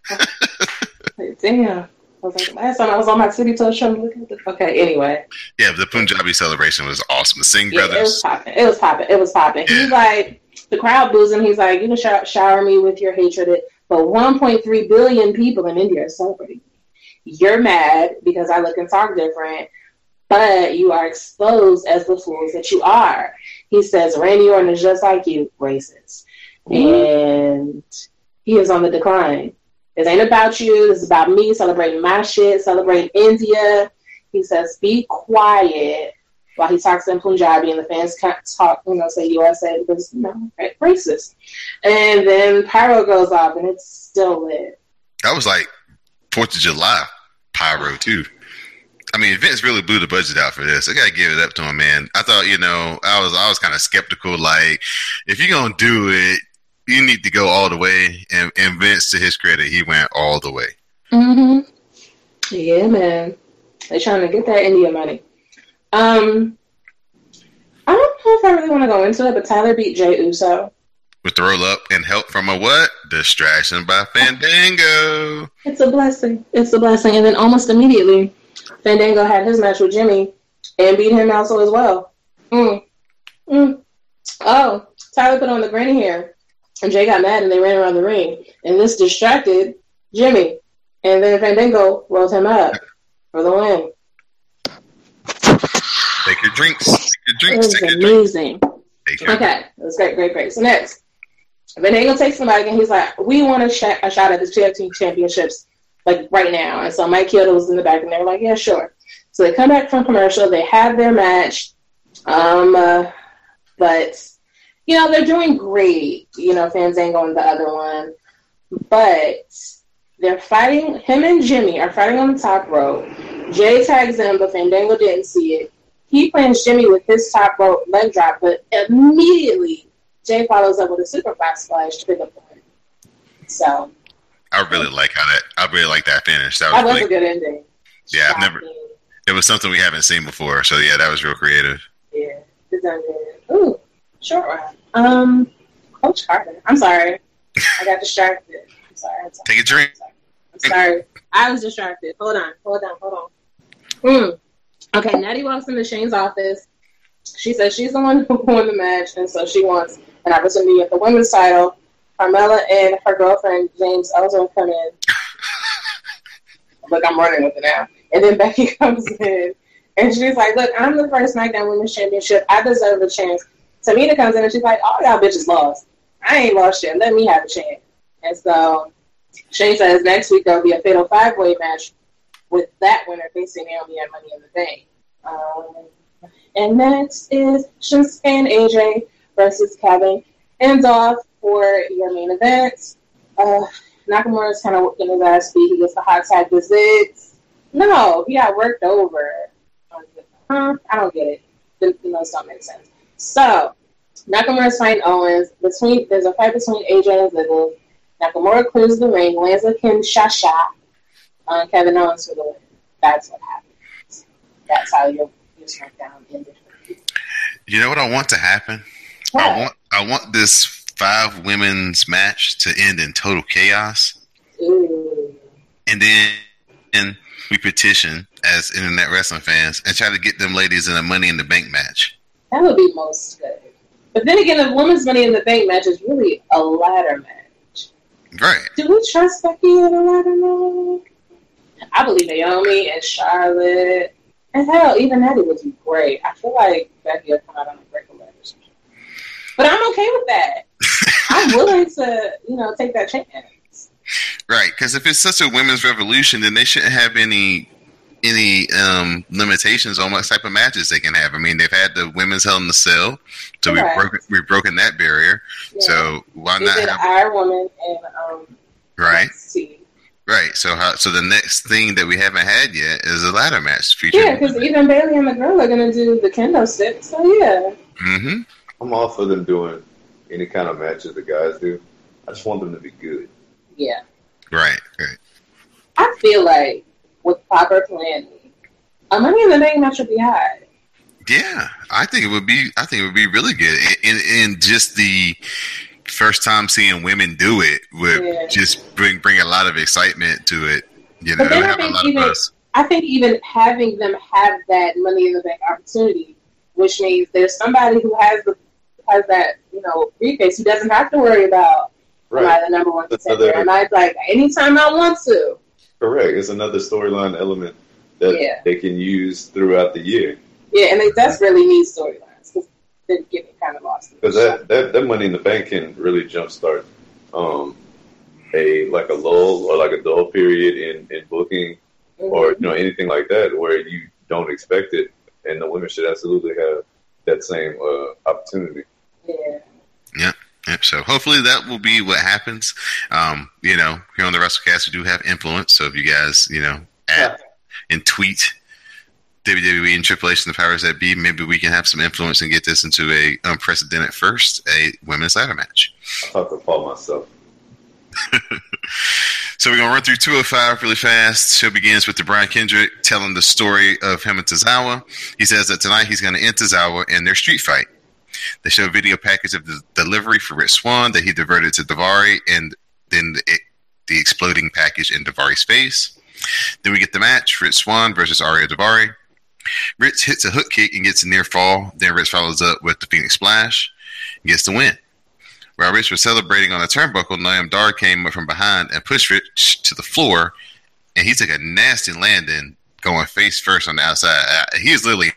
E: Damn. I was like, last time I was on my city tour show. Okay, anyway.
D: Yeah, the Punjabi celebration was awesome. The Singh brothers.
E: It was popping. Yeah. He's like, the crowd boos him. He's like, you can shower me with your hatred. But 1.3 billion people in India are celebrating. You're mad because I look and talk different, but you are exposed as the fools that you are. He says, Randy Orton is just like you, racist. And he is on the decline. This ain't about you. This is about me celebrating my shit, celebrating India. He says, be quiet while he talks in Punjabi and the fans can't talk, say USA because, racist. And then pyro goes off and it's still lit.
D: That was like 4th of July pyro too. I mean, Vince really blew the budget out for this. I gotta give it up to him, man. I thought, I was kind of skeptical. Like, if you're gonna do it, you need to go all the way. And Vince, to his credit, he went all the way.
E: Mm-hmm. Yeah, man. They're trying to get that India money. I don't know if I really want to go into it, but Tyler beat Jey Uso.
D: With the roll up and help from a what? Distraction by Fandango.
E: It's a blessing. And then almost immediately, Fandango had his match with Jimmy and beat him also as well. Oh, Tyler put on the granny hair and Jay got mad and they ran around the ring. And this distracted Jimmy. And then Fandango rolled him up for the win.
D: Take your drinks.
E: It was amazing. Okay, it was great. So next, Fandango takes somebody and he's like, we want a shot at the tag team championships like right now. And so Mike Kyoto was in the back and they're like, yeah, sure. So they come back from commercial, they have their match. But they're doing great, Fandango and the other one. But they're fighting, him and Jimmy are fighting on the top rope. Jay tags him, but Fandango didn't see it. He plans Jimmy with his top rope leg drop, but immediately Jay follows up with a Superfly splash to pick up the win. So
D: I really like that finish.
E: That was a good ending.
D: Yeah, it was something we haven't seen before. So yeah, that was real creative.
E: Yeah, it's good. Ooh, short round. Coach Carter. I'm sorry. I got distracted. I'm sorry.
D: Take a drink.
E: I'm sorry. I was distracted. Hold on. Okay, Natty walks into Shane's office. She says she's the one who won the match, and so she wants an opportunity at the women's title. Carmella and her girlfriend, James Ellsworth, come in. Look, I'm running with it now. And then Becky comes in, and she's like, look, I'm the first SmackDown Women's Championship. I deserve a chance. Tamina comes in, and she's like, all y'all bitches lost. I ain't lost yet. Let me have a chance. And so Shane says next week there'll be a fatal 5-way match with that winner facing Naomi at Money in the Bank. And next is Shinsuke and AJ versus Kevin and Dolph for your main event. Nakamura's kind of working his ass beat. He gets the hot tag visits. No, he got worked over. I don't get it. Those don't make sense. So, Nakamura's fighting Owens. There's a fight between AJ and Ziggles. Nakamura clears the ring, lands a Kinshasa on Kevin Owens for the win. That's what happens. That's how your SmackDown ended.
D: You know what I want to happen?
E: What?
D: I want this 5 women's match to end in total chaos.
E: Ooh.
D: And then we petition as internet wrestling fans and try to get them ladies in a Money in the Bank match.
E: That would be most good. But then again, the women's Money in the Bank match is really a ladder match.
D: Right.
E: Do we trust Becky in a ladder match? I believe Naomi and Charlotte. And hell, even Natty would be great. I feel like Becky would come out on a break of letters. But I'm okay with that. I'm willing to, take that chance.
D: Right, because if it's such a women's revolution, then they shouldn't have any limitations on what type of matches they can have. I mean, they've had the women's Hell in the Cell, so we've broken that barrier. Yeah. So why not have
E: our woman and
D: right?
E: NXT.
D: Right. So the next thing that we haven't had yet is a ladder match featuring.
E: Yeah, because even Bayley and McGill are going to do the kendo stick. So yeah.
D: Mm-hmm.
F: I'm all for them doing any kind of matches the guys do. I just want them to be good.
E: Yeah.
D: Right.
E: I feel like with proper planning, a Money in the Bank match would be high.
D: Yeah, I think it would be really good, and just the first time seeing women do it would just bring a lot of excitement to it. You know, have a lot of buzz.
E: I think even having them have that Money in the Bank opportunity, which means there's somebody who has that briefcase who doesn't have to worry about am I the number one contender? Am I anytime I want to?
F: Correct. It's another storyline element that they can use throughout the year. Yeah,
E: and they desperately need storylines because they're getting kind of lost.
F: Because that Money in the Bank can really jumpstart a lull or like a dull period in booking or anything like that where you don't expect it, and the women should absolutely have that same opportunity.
D: Yeah. So hopefully that will be what happens. Here on the WrestleCast we do have influence, so if you guys add and tweet WWE and Triple H and the powers that be, maybe we can have some influence and get this into a unprecedented first, a women's ladder match.
F: I'll have to follow myself.
D: So we're going to run through 205 really fast. Show begins with the Brian Kendrick telling the story of him and Tozawa. He says that tonight he's going to end Tozawa in their street fight. They show a video package of the delivery for Rich Swann that he diverted to Daivari, and then the exploding package in Daivari's face. Then we get the match, Rich Swann versus Ariya Daivari. Rich hits a hook kick and gets a near fall. Then Rich follows up with the Phoenix Splash and gets the win. While Rich was celebrating on the turnbuckle, Noam Dar came up from behind and pushed Rich to the floor, and he took a nasty landing going face first on the outside. He is literally...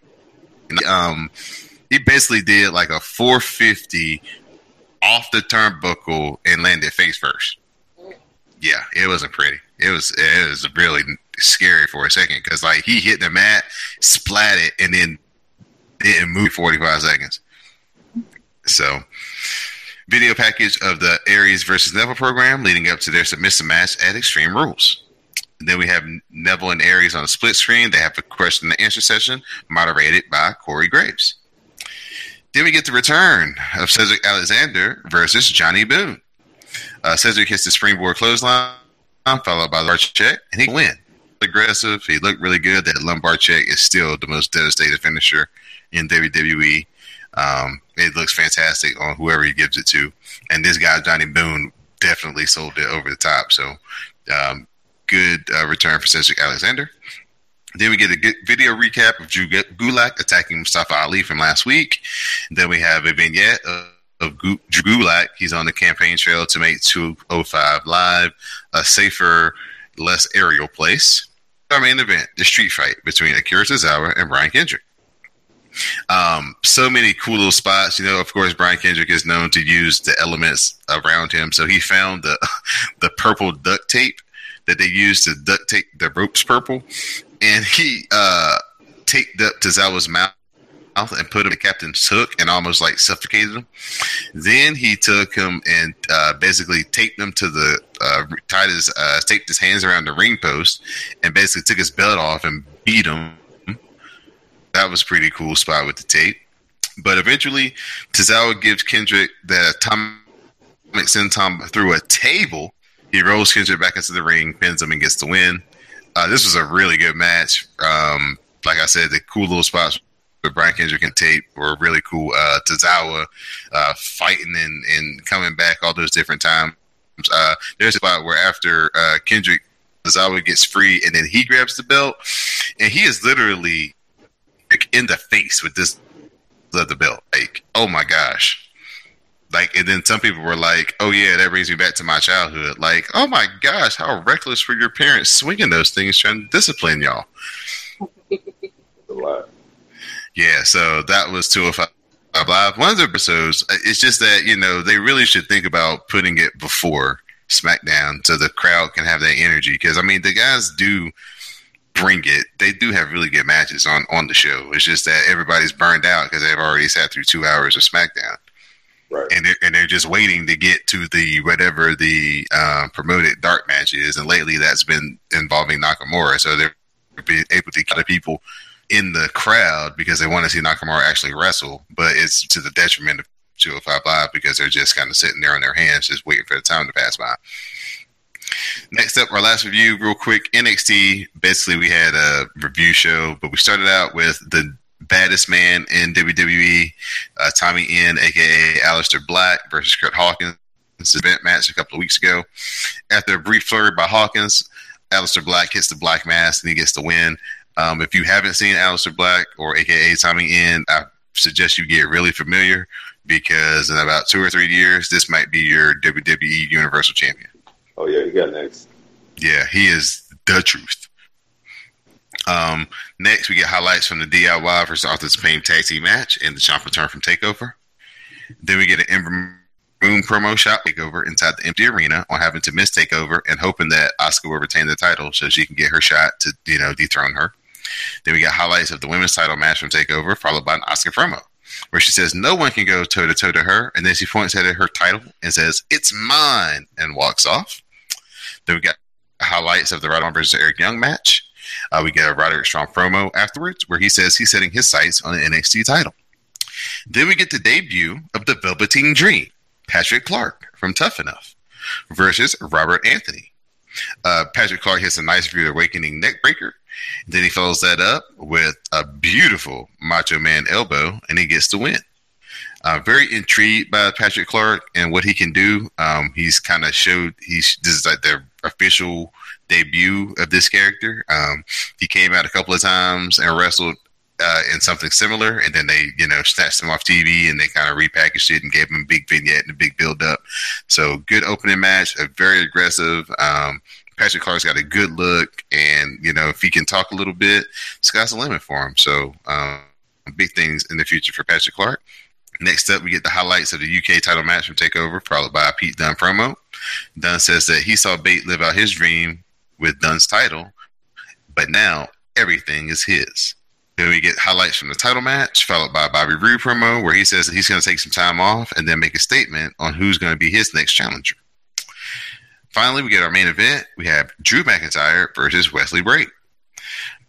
D: he basically did like a 450 off the turnbuckle and landed face first. Yeah, it wasn't pretty. It was really scary for a second because he hit the mat, splatted, and then didn't move 45 seconds. So, video package of the Aries versus Neville program leading up to their submissive match at Extreme Rules. And then we have Neville and Aries on a split screen. They have a question and answer session moderated by Corey Graves. Then we get the return of Cedric Alexander versus Johnny Boone. Cedric hits the springboard clothesline, followed by the lumbar check, and he win. Aggressive. He looked really good. That lumbar check is still the most devastating finisher in WWE. It looks fantastic on whoever he gives it to. And this guy, Johnny Boone, definitely sold it over the top. So good return for Cedric Alexander. Then we get a good video recap of Drew Gulak attacking Mustafa Ali from last week. And then we have a vignette of Drew Gulak. He's on the campaign trail to make 205 Live a safer, less aerial place. Our main event, the street fight between Akira Tozawa and Brian Kendrick. So many cool little spots. Of course, Brian Kendrick is known to use the elements around him. So he found the purple duct tape that they used to duct tape the ropes purple. And he taped up Tozawa's mouth and put him in Captain's hook and almost like suffocated him. Then he took him and basically taped him to the taped his hands around the ring post and basically took his belt off and beat him. That was a pretty cool spot with the tape. But eventually, Tozawa gives Kendrick the atomic senton through a table. He rolls Kendrick back into the ring, pins him, and gets the win. This was a really good match. Like I said, the cool little spots with Brian Kendrick and tape were really cool. Tozawa fighting and coming back all those different times. There's a spot where after Kendrick, Tozawa gets free, and then he grabs the belt, and he is literally in the face with this leather belt. Like, oh my gosh. Like, and then some people were like, oh yeah, that brings me back to my childhood. Like, oh my gosh, how reckless were your parents swinging those things trying to discipline y'all? Yeah, so that was 205 Live. One of the episodes, it's just that, they really should think about putting it before SmackDown so the crowd can have that energy. Because, the guys do bring it. They do have really good matches on the show. It's just that everybody's burned out because they've already sat through 2 hours of SmackDown. Right. And they're just waiting to get to the whatever the promoted dark match is, and lately that's been involving Nakamura. So they're being able to get people in the crowd because they want to see Nakamura actually wrestle, but it's to the detriment of 205 Live because they're just kind of sitting there on their hands, just waiting for the time to pass by. Next up, our last review, real quick. NXT. Basically, we had a review show, but we started out with the baddest man in WWE, Tommy End, a.k.a. Aleister Black, versus Kurt Hawkins. This event match a couple of weeks ago. After a brief flurry by Hawkins, Aleister Black hits the Black Mass, and he gets the win. If you haven't seen Aleister Black, or a.k.a. Tommy End, I suggest you get really familiar, because in about 2 or 3 years, this might be your WWE Universal Champion.
F: Oh, yeah, he got next.
D: Yeah, he is the truth. Next, we get highlights from the DIY versus Authors of Pain tag team match and the Ciampa return from TakeOver. Then we get an Ember Moon promo shot TakeOver inside the empty arena on having to miss TakeOver and hoping that Asuka will retain the title so she can get her shot to, dethrone her. Then we got highlights of the women's title match from TakeOver, followed by an Asuka promo, where she says no one can go toe-to-toe to her, and then she points at her title and says, "It's mine," and walks off. Then we got highlights of the Rodman versus Eric Young match. We get a Roderick Strong promo afterwards, where he says he's setting his sights on the NXT title. Then we get the debut of the Velveteen Dream, Patrick Clark from Tough Enough, versus Robert Anthony. Patrick Clark hits a nice Rude Awakening neck breaker. Then he follows that up with a beautiful Macho Man elbow, and he gets the win. Very intrigued by Patrick Clark and what he can do. He's kind of showed this is like the official debut of this character. He came out a couple of times and wrestled in something similar, and then they snatched him off TV and they kind of repackaged it and gave him a big vignette and a big build up. So good opening match, a very aggressive. Patrick Clark's got a good look, and if he can talk a little bit, sky's the limit for him. So big things in the future for Patrick Clark. Next up, we get the highlights of the UK title match from TakeOver, followed by a Pete Dunne promo. Dunne says that he saw Bate live out his dream with Dunne's title, but now everything is his. Then we get highlights from the title match, followed by a Bobby Roode promo, where he says that he's going to take some time off and then make a statement on who's going to be his next challenger. Finally, we get our main event. We have Drew McIntyre versus Wesley Blake.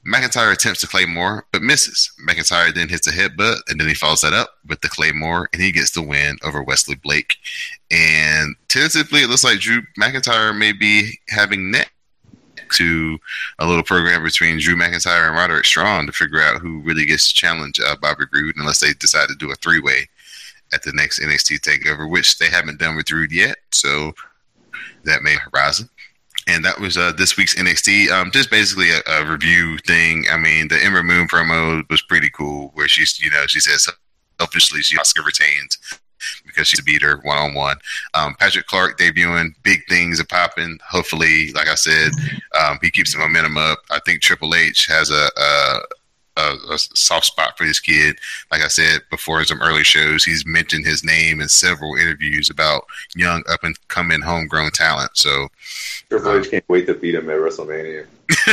D: McIntyre attempts to Claymore, but misses. McIntyre then hits a headbutt, and then he follows that up with the Claymore, and he gets the win over Wesley Blake. And tentatively, it looks like Drew McIntyre may be having next to a little program between Drew McIntyre and Roderick Strong to figure out who really gets to challenge Bobby Roode, unless they decide to do a three-way at the next NXT TakeOver, which they haven't done with Roode yet, so that may horizon. And that was this week's NXT. Just basically a review thing. I mean, the Ember Moon promo was pretty cool, where she says selfishly she Asuka retains because she's beat her one-on-one. Patrick Clark debuting, big things are popping. Hopefully, like I said, he keeps the momentum up. I think Triple H has a soft spot for this kid. Like I said before in some early shows, he's mentioned his name in several interviews about young up-and-coming homegrown talent. So
F: Triple H can't wait to beat him at WrestleMania.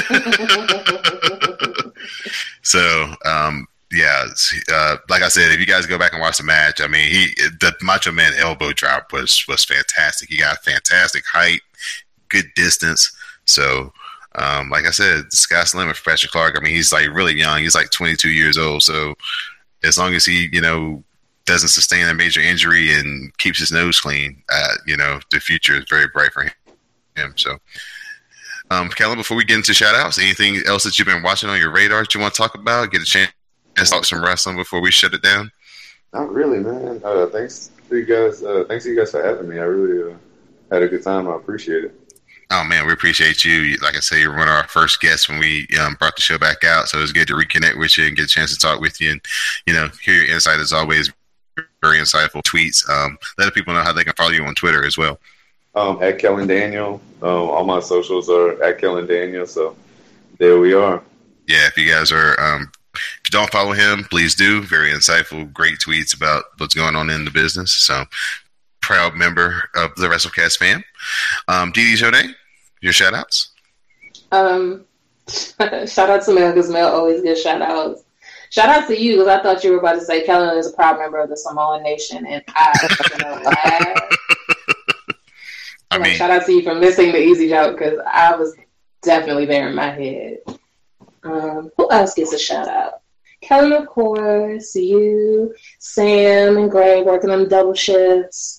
D: So, like I said, if you guys go back and watch the match, I mean, the Macho Man elbow drop was fantastic. He got fantastic height, good distance. So, like I said, the sky's the limit for Patrick Clark. I mean, he's like really young. He's like 22 years old. So, as long as he, doesn't sustain a major injury and keeps his nose clean, the future is very bright for him. So, Kellen, before we get into shout-outs, anything else that you've been watching on your radar that you want to talk about? Get a chance to talk some wrestling before we shut it down?
F: Not really, man. Thanks to you guys. Thanks to you guys for having me. I really had a good time. I appreciate it.
D: Oh, man, we appreciate you. Like I say, you're one of our first guests when we brought the show back out, so it was good to reconnect with you and get a chance to talk with you and, hear your insight as always. Very insightful tweets. Let people know how they can follow you on Twitter as well.
F: At Kellen Daniel. All my socials are at Kellen Daniel, so there we are.
D: Yeah, if you guys are, if you don't follow him, please do. Very insightful, great tweets about what's going on in the business. So, proud member of the WrestleCast fam. Didi Jonay, your shout outs?
E: Shout out to Mel, because Mel always gives shout outs. Shout out to you, because I thought you were about to say Kellen is a proud member of the Samoan Nation, and I mean, shout out to you for missing the easy joke, because I was definitely there in my head. Who else gets a shout out? Kellen, of course, you, Sam, and Greg working on double shifts.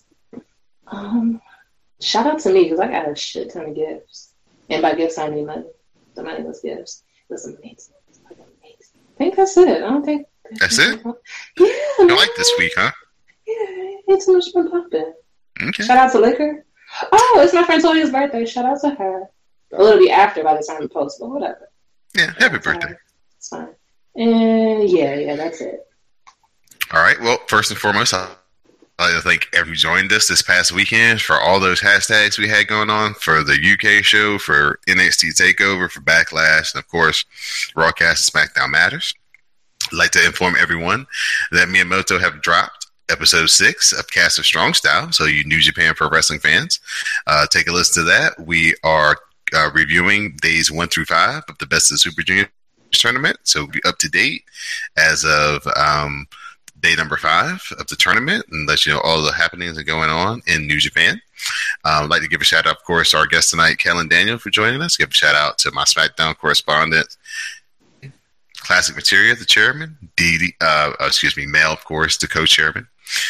E: Shout out to me, because I got a shit ton of gifts. And by gifts, I mean money. The money was gifts. It was amazing. I think that's it. I don't think
D: that's it.
E: Yeah,
D: you like this week, huh?
E: Yeah, it's too much been popping.
D: Okay.
E: Shout out to Liquor. Oh, it's my friend Tonia's birthday. Shout out to her. Well, it'll be after by the time we post, but whatever.
D: Yeah, happy birthday.
E: It's fine. And yeah, that's it.
D: All right. Well, first and foremost, I'd like to thank everyone who joined us this past weekend for all those hashtags we had going on for the UK show, for NXT TakeOver, for Backlash, and of course, Rawcast and SmackDown Matters. I'd like to inform everyone that Miyamoto have dropped episode 6 of Cast of Strong Style, so you New Japan Pro Wrestling fans, take a listen to that. We are reviewing days 1 through 5 of the Best of the Super Junior tournament, so we'll be up to date as of day number 5 of the tournament, and let you know all the happenings that are going on in New Japan. I'd like to give a shout out, of course, to our guest tonight, Kellen Daniel, for joining us. Give a shout out to my SmackDown correspondent, Classic Materia, the chairman, Mel, of course, the co-chairman,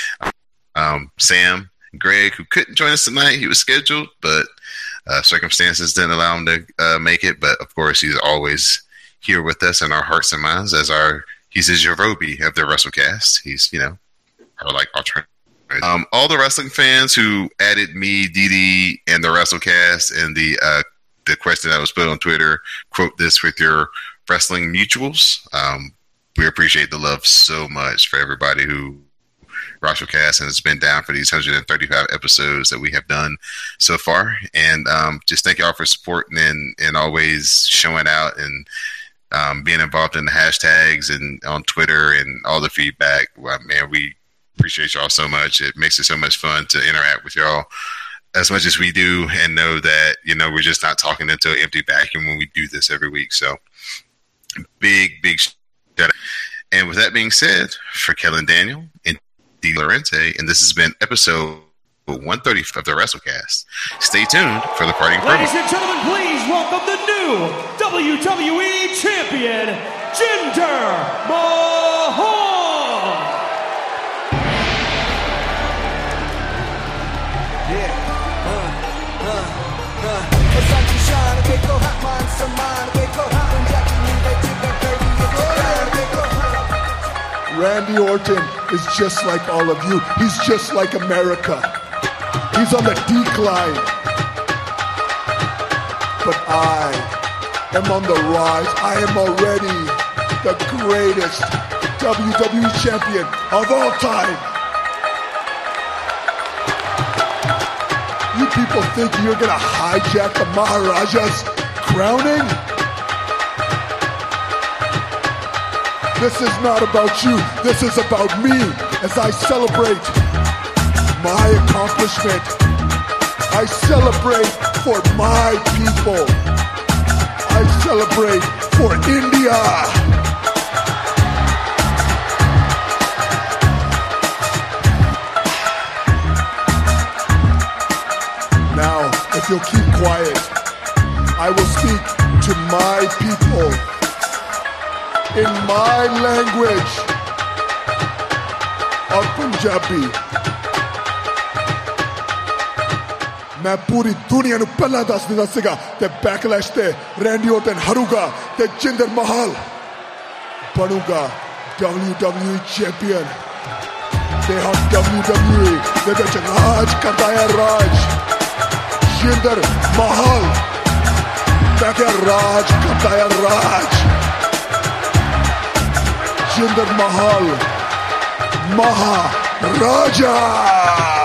D: Sam, Greg, who couldn't join us tonight. He was scheduled, but circumstances didn't allow him to make it. But of course, he's always here with us in our hearts and minds as he's the Jerobi of the WrestleCast. He's, our alternative. All the wrestling fans who added me, Didi, and the WrestleCast, and the question that was put on Twitter, quote this with your wrestling mutuals. We appreciate the love so much for everybody who WrestleCast has been down for these 135 episodes that we have done so far. And just thank y'all for supporting and always showing out and being involved in the hashtags and on Twitter and all the feedback. Well, man, we appreciate y'all so much. It makes it so much fun to interact with y'all as much as we do, and know that, we're just not talking into an empty vacuum when we do this every week. So big shout out. And with that being said, for Kellen Daniel and D. Lorente, and this has been episode 130 of the WrestleCast. Stay tuned for the parting promo.
I: Ladies and gentlemen, please welcome the new WWE Champion, Jinder Mahal!
J: Randy Orton is just like all of you. He's just like America. He's on the decline. But I am on the rise. I am already the greatest WWE champion of all time. You people think you're gonna hijack the Maharaja's crowning? This is not about you. This is about me as I celebrate my accomplishment. I celebrate for my people. I celebrate for India. Now, if you'll keep quiet, I will speak to my people in my language of Punjabi. मैं पूरी दुनिया ਨੂੰ ਪਹਿਲਾਂ ਦੱਸ ਦਿੰਦਾ ਸੀਗਾ ਤੇ backlash ਤੇ ਰੈਂਡੀ ਔਰਟਨ ਹਾਰੂਗਾ ਤੇ ਜਿੰਦਰ ਮਹਾਲ ਬਣੂਗਾ WWE ਚੈਂਪੀਅਨ ਤੇ ਹੁਣ WWE ਦੇ ਵਿੱਚ ਰਾਜ ਕਰਦਾ ਹੈ ਰਾਜ ਜਿੰਦਰ ਮਹਾਲ ਮੈਂ ਕਿਹਾ ਰਾਜ ਕਰਦਾ ਹੈ ਰਾਜ Jinder Mahal, Maharaja!